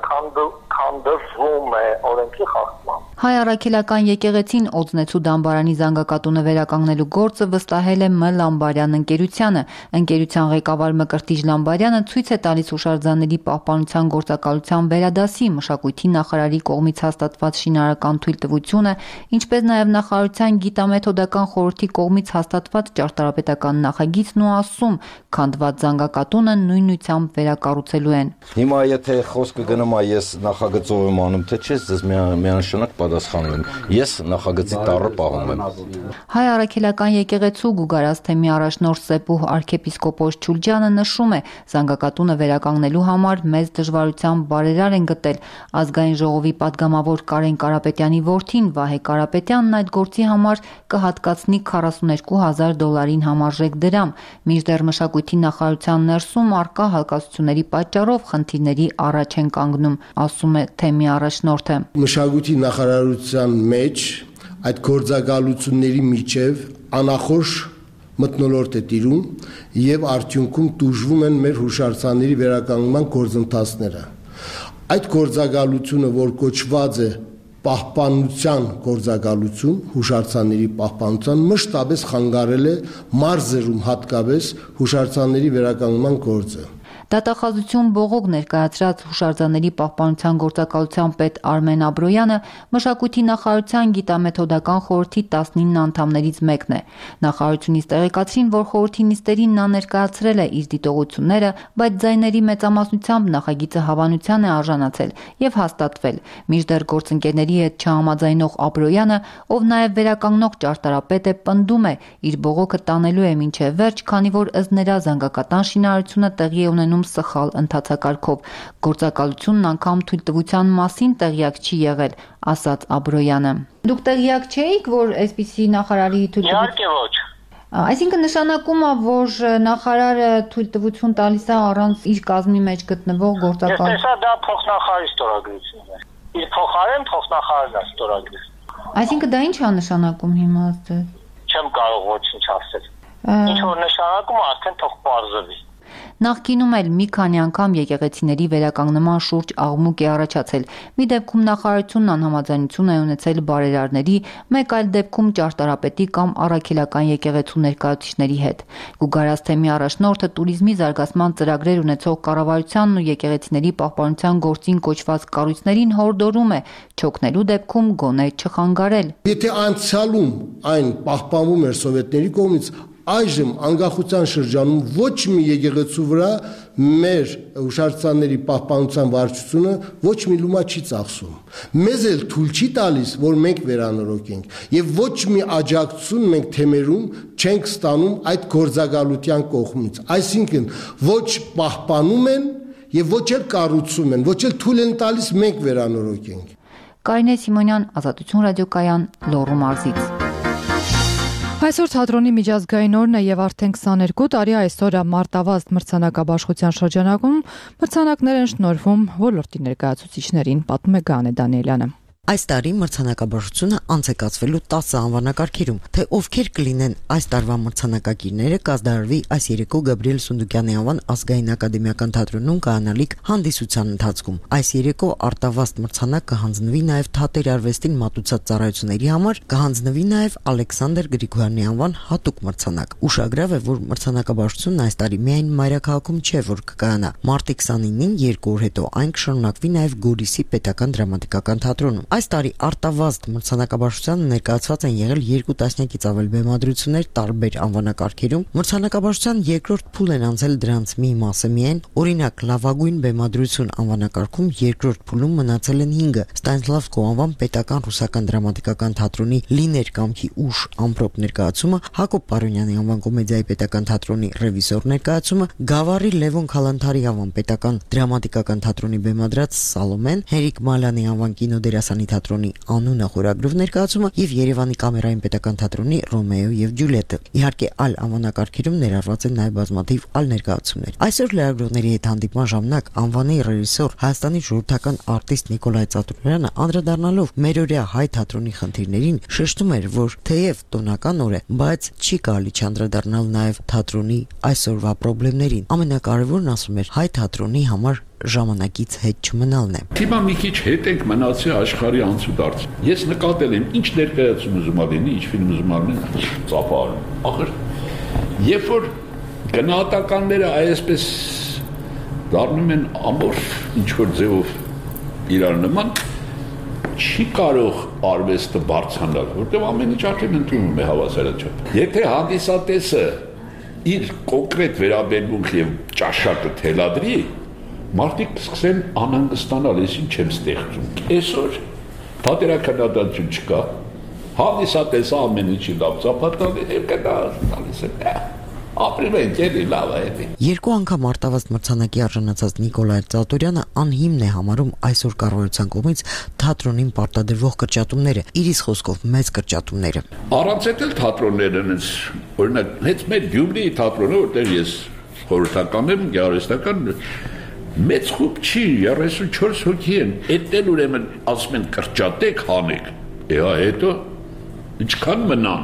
քանդվում է օրենքի խախտմամբ։ Հայ առաքելական եկեղեցին օձնեցու դամբարանի զանգակատունը վերականգնելու գործը վստահել է Մ Լամբարյան ընկերությանը։ Ընկերության ղեկավար Մկրտիչ Լամբարյանը ցույց է տալիս հուշարձանների պահպանության գործակալության վերադասի մշակույթի նախարարի կողմից հաստատված շինարարական թույլտվությունը, ինչպես նաև նախարարության գիտամեթոդական խորհրդի կողմից հաստատված ճարտարապետական նախագիծն ու ասում, քանդված զանգակատունը նույնությամբ վերակառուցելու են։ Հիմա եթե խոսքը գնում է ես նախագծով եմ անում, թե չէ, ես միանշանակ պատասխանում եմ։ Ես նախագծի տառը պահում եմ։ Հայ առաքելական եկեղեցու Գուգարաց թեմի առաջնորդ Սեպուհ arczepiskopos Չուլջյանը նշում է, զանգակատունը վերականգնելու համար մեծ դժվարությամբ բարերար են գտել։ Ազգային ժողովի падգամավոր Կարեն Կարապետյանի որդին Վահե Կարապետյանն այդ գործի համար կհատկացնի քառասուներկու հազար դոլարին համարժեք դրամ, մինչդեռ մշակույթի նախարարության ներսում արկա հակասությունների պատճառով խնդիրների առաջ են կանգնում, ասում է թեմի առաջնորդը։ Մշակույթի նախարարության մեջ այդ գործակալությունների միջև անախորժ մթնոլորտ է տիրում եւ արդյունքում տուժվում են մեր հուշարձանների վերականգնման գործընթացները։ Այդ գործակալությունը, որ կոչված է պահպանության գործակալություն, հուշարձանների պահպանության, մշտապես խանգարել է մարզերում հատկապես հուշարձանների վերականգնման գործը։ Դատախազություն բողոք ներկայացրած հուշարձանների պահպանության գործակալության պետ Արմեն Աբրոյանը մշակույթի նախարարության գիտամեթոդական խորհրդի տասնինը անդամներից մեկն է։ Նախարարությունից տեղեկացրին, որ խորհրդի նիստերին նա ներկայացրել է իր դիտողությունները, բայց ձայների մեծամասնությամբ նախագիծը հավանության է արժանացել եւ հաստատվել։ Մինչդեռ գործընկերների հետ չհամաձայնող Աբրոյանը, ով նաեւ վերականգնող ճարտարապետ է, պնդում է, իր բողոքը տանելու է մինչեւ վերջ, քանի որ ըստ նրա զանգակատան շինարարությունը տեղի է ունենում սխալ ընթացակարգով։ Գործակալությունն անգամ թույլտվության մասին տեղյակ չի եղել, ասաց Աբրոյանը։ Դուք տեղյակ չէիք, որ այսպիսի նախարարի թույլտվություն։ Իհարկե ոչ։ Այսինքն նշանակում է, որ նախարարը թույլտվություն տալիս է առանց իր կազմի մեջ գտնվող գործակալ։ Ես տեսա դա փոխնախարարի ստորագրությունն է։ Իր փոխարեն փոխնախարարն է ստորագրել։ Այսինքն դա ինչ է նշանակում հիմա ասել։ Չեմ կարող ոչինչ ասել։ Ինչ որ նշանակում է, արդեն թող պարզվի։ Նախկինում էլ մի քանի անգամ եկեղեցիների վերականգնման շուրջ աղմուկ է առաջացել։ Մի դեպքում նախարարությունն անհամաձայնություն է ունեցել բարերարների, մեկ այլ դեպքում ճարտարապետի կամ առաքելական եկեղեցու ներկայացուցիչների հետ։ Գուգարաց թեմի առաջնորդը туриզմի զարգացման ծրագրեր ունեցող կառավարությանն ու եկեղեցիների պահպանության գործին կոչված կառույցներին հորդորում է չօգնելու դեպքում գոնե չխանգարել։ Եթե անցյալում այն պահպանվում էր սովետների կողմից, այժմ անկախության շրջանում ոչ մի եկեղեցու վրա մեր հուշարձանների պահպանության վարչությունը ոչ մի լումա չի ծախսում։ Մեզ էլ թույլ չի տալիս, որ մենք վերանորոգենք, եւ ոչ մի աջակցություն մենք թեմերում չենք ստանում այդ գործակալության կողմից։ Այսինքն ոչ պահպանում են եւ ոչ էլ կառուցում են, ոչ էլ թույլ են տալիս մենք վերանորոգենք։ Կարինե Սիմոնյան, Ազատություն ռադիոկայան, Լոռու մարզից։ Այսօր թատրոնի միջազգային օրն է եւ արդեն քսաներկու տարի այսօրը Մարտավազդ մրցանակաբաշխության շրջանակում մրցանակներ են շնորհվում ոլորտի ներկայացուցիչներին, պատմում է Գանե Դանիելյանը։ Այս տարի մրցանակաբաշխությունը անց է կացվելու տասը անվանակարգերում, թե ովքեր կլինեն այս տարվա մրցանակակիրները, կազդարվի այս երեկո Գաբրիել Սունդուկյանի անվան ազգային ակադեմիական թատրոնում կայանալիք հանդիսության ընթացքում։ Այս երեկո արտավազդ մրցանակ կհանձնվի նաև թատեր արվեստին մատուցած ծառայությունների համար, կհանձնվի նաև Ալեքսանդր Գրիգորյանի անվան հատուկ մրցանակ։ Ուշագրավ է, որ մրցանակաբաշխությունն այս տարի միայն մայրաքաղաքում չէ, որ կկայանա։ Մարտի քսանինին երկու օր հետո այն կշարունակվի նաև Գորիսի պետական դրամատիկական թատրոնում։ Այս տարի արտավազդ մրցանակաբաշխությանը ներկայացված են եղել երկու տասնյակից ավել բեմադրություններ տարբեր անվանակարգերում։ Մրցանակաբաշխության երկրորդ փուլն են անցել դրանց մի մասը միայն, օրինակ լավագույն բեմադրություն անվանակարգում երկրորդ փուլում մնացել են հինգը՝ Ստանիսլավսկու անվան պետական ռուսական դրամատիկական թատրոնի Լիներ կամքի ուշ ամպրոպ ներկայացումը, Հակոբ Պարոնյանի անվան կոմեդիայի պետական թատրոնի ռևիզոր ներկայացումը, Գավառի Լևոն Քալանթարի անվան պետական դրամատիկական թատրոնի բեմադրած Սալոմեն, Հերիկ Մալյանի անվան կինոդերասանի թատրոնի Անունը խորագրով ներկայացումը եւ Երևանի կամերային պետական թատրոնի Ռոմեո եւ Ջուլիետը։ Իհարկե, այլ անվանակարգերում ներառված են նաեւ բազմաթիվ այլ ներկայացումներ։ Այսօր լրագրողների հետ հանդիպման ժամանակ անվանի ռեժիսոր Հայաստանի ժողովրդական արտիստ Նիկոլայ Ծատուրյանը անդրադառնալով մերօրյա հայ թատրոնի խնդիրներին շեշտում էր, որ թեև տոնական օր է, բայց չի կարելի չանդրադառնալ նաեւ թատրոնի այսօրվա խնդիրներին։ Ամենակարևորն, ասում էր, հայ թատրոնի համար ժամանակից հետ չմնալն է։ Հիմա մի քիչ հետ ենք մնացի աշխարհի անցուդարձ։ Ես նկատել եմ ինչ ներկայացում ուզում ալինի, ինչ ֆիլմ ուզում ալինի, ծափարում։ Ախր երբ որ գնահատականները այսպես դառնում են ամոր ինչ որ ձևով իրար նման, չի կարող արվեստը բարձրանալ, որտեղ ամեն ինչ արդեն ընդունում է հավասարաչափ։ Եթե հանդիսատեսը իր կոնկրետ վերաբերմունք եւ ճաշակը թելադրի, մարդիկ սկսեն անհանգստանալ, ես ինչ եմ ստեղծում։ Այսօր թատերականադատություն չկա, հանդիսատեսը ամեն ինչի լավ ծափատալ է, կդա տալիս է։ Ապրիլ է, ջերի լավ է։ Երկու անգամ արտավազդ մրցանակի արժանացած Նիկոլայ Ծատուրյանը անհիմն է համարում այսօր կառավարության կողմից թատրոնին պարտադրվող կրճատումները, իրից խոսքով մեծ կրճատումները։ Առանց էլ թատրոններն են, օրինակ, հենց մեր Գյումրիի թատրոնը, որտեղ ես խորհրդական եմ, գեղարվեստական, մեծ խումբ չի, երեսունչորս հոգի են, այդտեղ ուրեմն ասում են կրճատեք, հանեք։ Էհա հետո ինչքան մնան։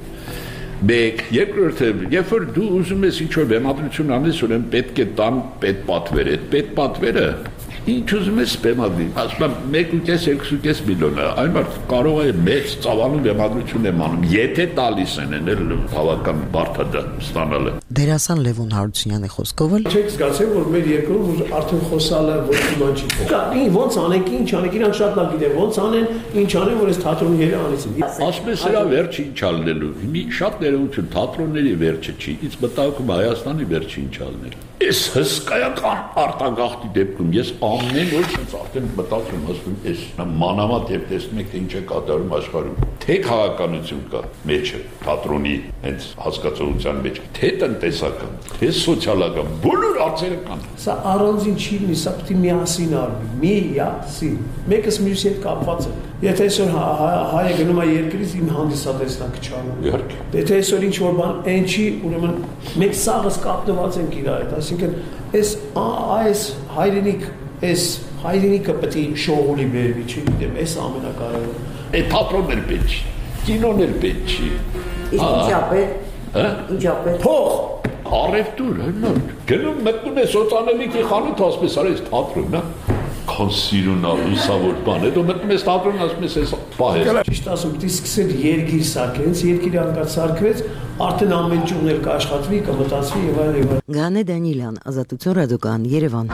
Մեկ, երկրորդը, երբ որ դու ուզում ես ինչ-որ բեմադրություն անես, ուրեմն պետք է տան պետպատվեր, այդ պետպատվերը ինչ ուզում ես բեմադրի, ասում եմ մեկ ու կես, երկու ու կես միլիոն է, այն մարդ կարող է մեծ ծավալուն բեմադրություն եմ անում, եթե տալիս են, էլ հավական բարդ է դա ստանալը։ Դերասան Լևոն Հարությունյանի խոսքով էլ չեք զգացել, որ մեր երկրում արդեն խոսալը ոչ իման չի փոխ։ Ոնց անենք, ինչ անենք, իրանք շատ լավ գիտեն, ոնց անեն, ինչ անեն, որ այս թատրոնի հերը անեցին։ Ասում ես սրա վերջը ինչ ալնելու։ Մի շատ ներողություն, թատրոնների վերջը չի, ինձ մտածում Հայաստանի վերջը ինչ ալնել։ Այս հսկայական արտագաղթի դեպքում ես ամեն օր ցած արդեն մտածում ասում ես մանավանդ եւ տեսնում եք թե ինչ է կատարում աշխարհում թե քաղաքականություն կա մեջը թատրոնի հենց հասկացողության մեջ թե տնտեսական թե սոցիալական բոլոր հարցերը կան սա առանձին չի լինի սա պետք է միասին արվի միասին մեկս մյուսի հետ կապված է եթե այսօր հայը գնում է երկրից իմ հանդիսատեսն է քչանում իհարկե եթե այսօր ինչ որ բան այն չի ուրեմն մեկ սաղս կապնված ենք իրար հետ այսինքն այս այս հայրենիք այս հայրենիքը պետք է շողուլի բերվի չգիտեմ այս ամենակարևորը է թատրոններ պետք չի կինոներ պետք չի ինչա պետք հա ինչա պետք փող առևտուր հնար գնում մտնում է սոցիալնիկի խանութ ասես արես թատրոնն է կոնսիրունա լուսավոր բան հետո մտնում ես թատրոն ասում ես այս պահես ճիշտ ասում դի սկսել երգիր սարքել հենց երկիրը անկած սարքվեց արդեն ամեն ճյուղներ կաշխատվի կմտածվի եւ այլ եւ այլ Գանե Դանիելյան Ազատություն ռադիոկան Երևան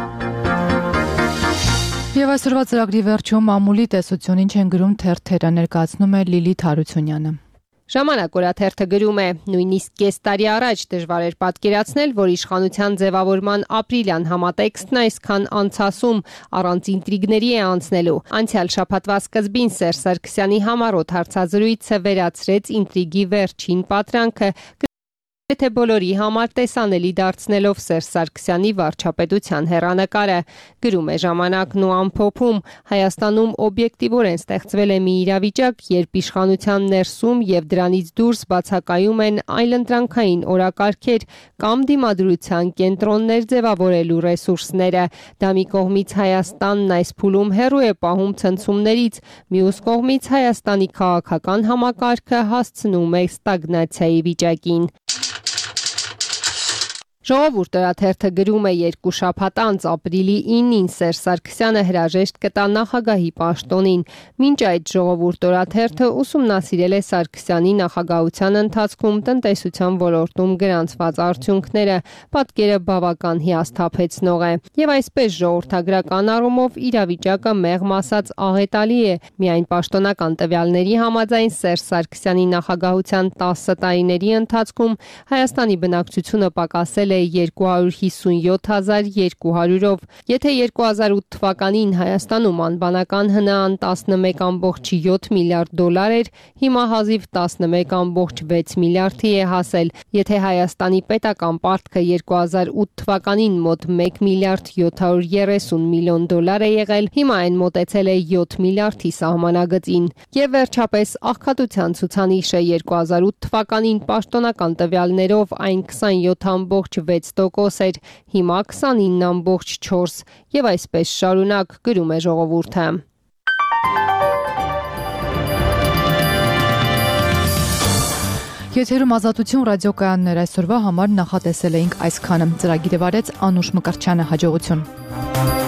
Եվ այսօրվա ծրագրի վերջում ամուլի տեսություն ինչ են գրում թերթերը ներկայացնում է Լիլիթ Հարությունյանը Ժամանակ օրաթերթը գրում է, նույնիսկ կես տարի առաջ դժվար էր պատկերացնել, որ իշխանության ձևավորման ապրիլյան համատեքստն այսքան անցասում առանց ինտրիգների է անցնելու։ Անցյալ շաբաթվա սկզբին Սերժ Սարգսյանի համառոտ հարցազրույցը վերացրեց ինտրիգի վերջին պատրանքը, Եթե բոլորի համար տեսանելի դարձնելով Սերժ Սարգսյանի վարչապետության հեռանկարը, գրում է ժամանակն ու ամփոփում, Հայաստանում օբյեկտիվորեն ստեղծվել է մի իրավիճակ, երբ իշխանության ներսում եւ դրանից դուրս բացակայում են այլընտրանքային օրակարգեր կամ դիմադրության կենտրոններ ձևավորելու ռեսուրսները։ Դա մի կողմից Հայաստանն այս փուլում հեռու է պահում ցնցումներից, մյուս կողմից Հայաստանի քաղաքական համակարգը հասցնում է ստագնացիայի վիճակին։ Ժողովուրդ օրաթերթը գրում է երկու շաբաթ անց ապրիլի ինին Սերժ Սարգսյանը հրաժեշտ կտա նախագահի պաշտոնին։ Մինչ այդ Ժողովուրդ օրաթերթը ուսումնասիրել է Սարգսյանի նախագահության ընթացքում տնտեսության ոլորտում գրանցված արդյունքները, պատկերը բավական հիասթափեցնող է։ Եվ այսպես ժողովրդագրական առումով իրավիճակը մեղմ ասած աղետալի է։ Միայն պաշտոնական տվյալների համաձայն Սերժ Սարգսյանի նախագահության տասը տարիների ընթացքում Հայաստանի բնակչությունը պակասել է երկու հարյուր հիսունյոթ հազար երկու հարյուրով։ Եթե երկու հազար ութ թվականին Հայաստանում անբանական հնան տասնմեկ ամբողջ յոթ միլիարդ դոլար էր, հիմա հազիվ տասնմեկ ամբողջ վեց միլիարդի է հասել։ Եթե Հայաստանի պետական պարտքը երկու հազար ութ թվականին մոտ մեկ միլիարդ յոթ հարյուր երեսուն միլիոն դոլար է եղել, հիմա այն մոտեցել է յոթ միլիարդի սահմանագծին։ Եվ վերջապես աղքատության ցուցանիշը երկու հազար ութ թվականին պաշտոնական տվյալներով այն քսանյոթ ամբողջ վեց տոկոս էր, հիմա քսանինը ամբողջ չորս եւ այսպես շարունակ, գրում է Ժողովուրդը։ Եթերում Ազատություն ռադիոկայաններ, այսօրվա համար նախատեսել էինք այսքանը։ Ծրագիրը վարեց Անուշ Մկրտչյանը, հաջողություն։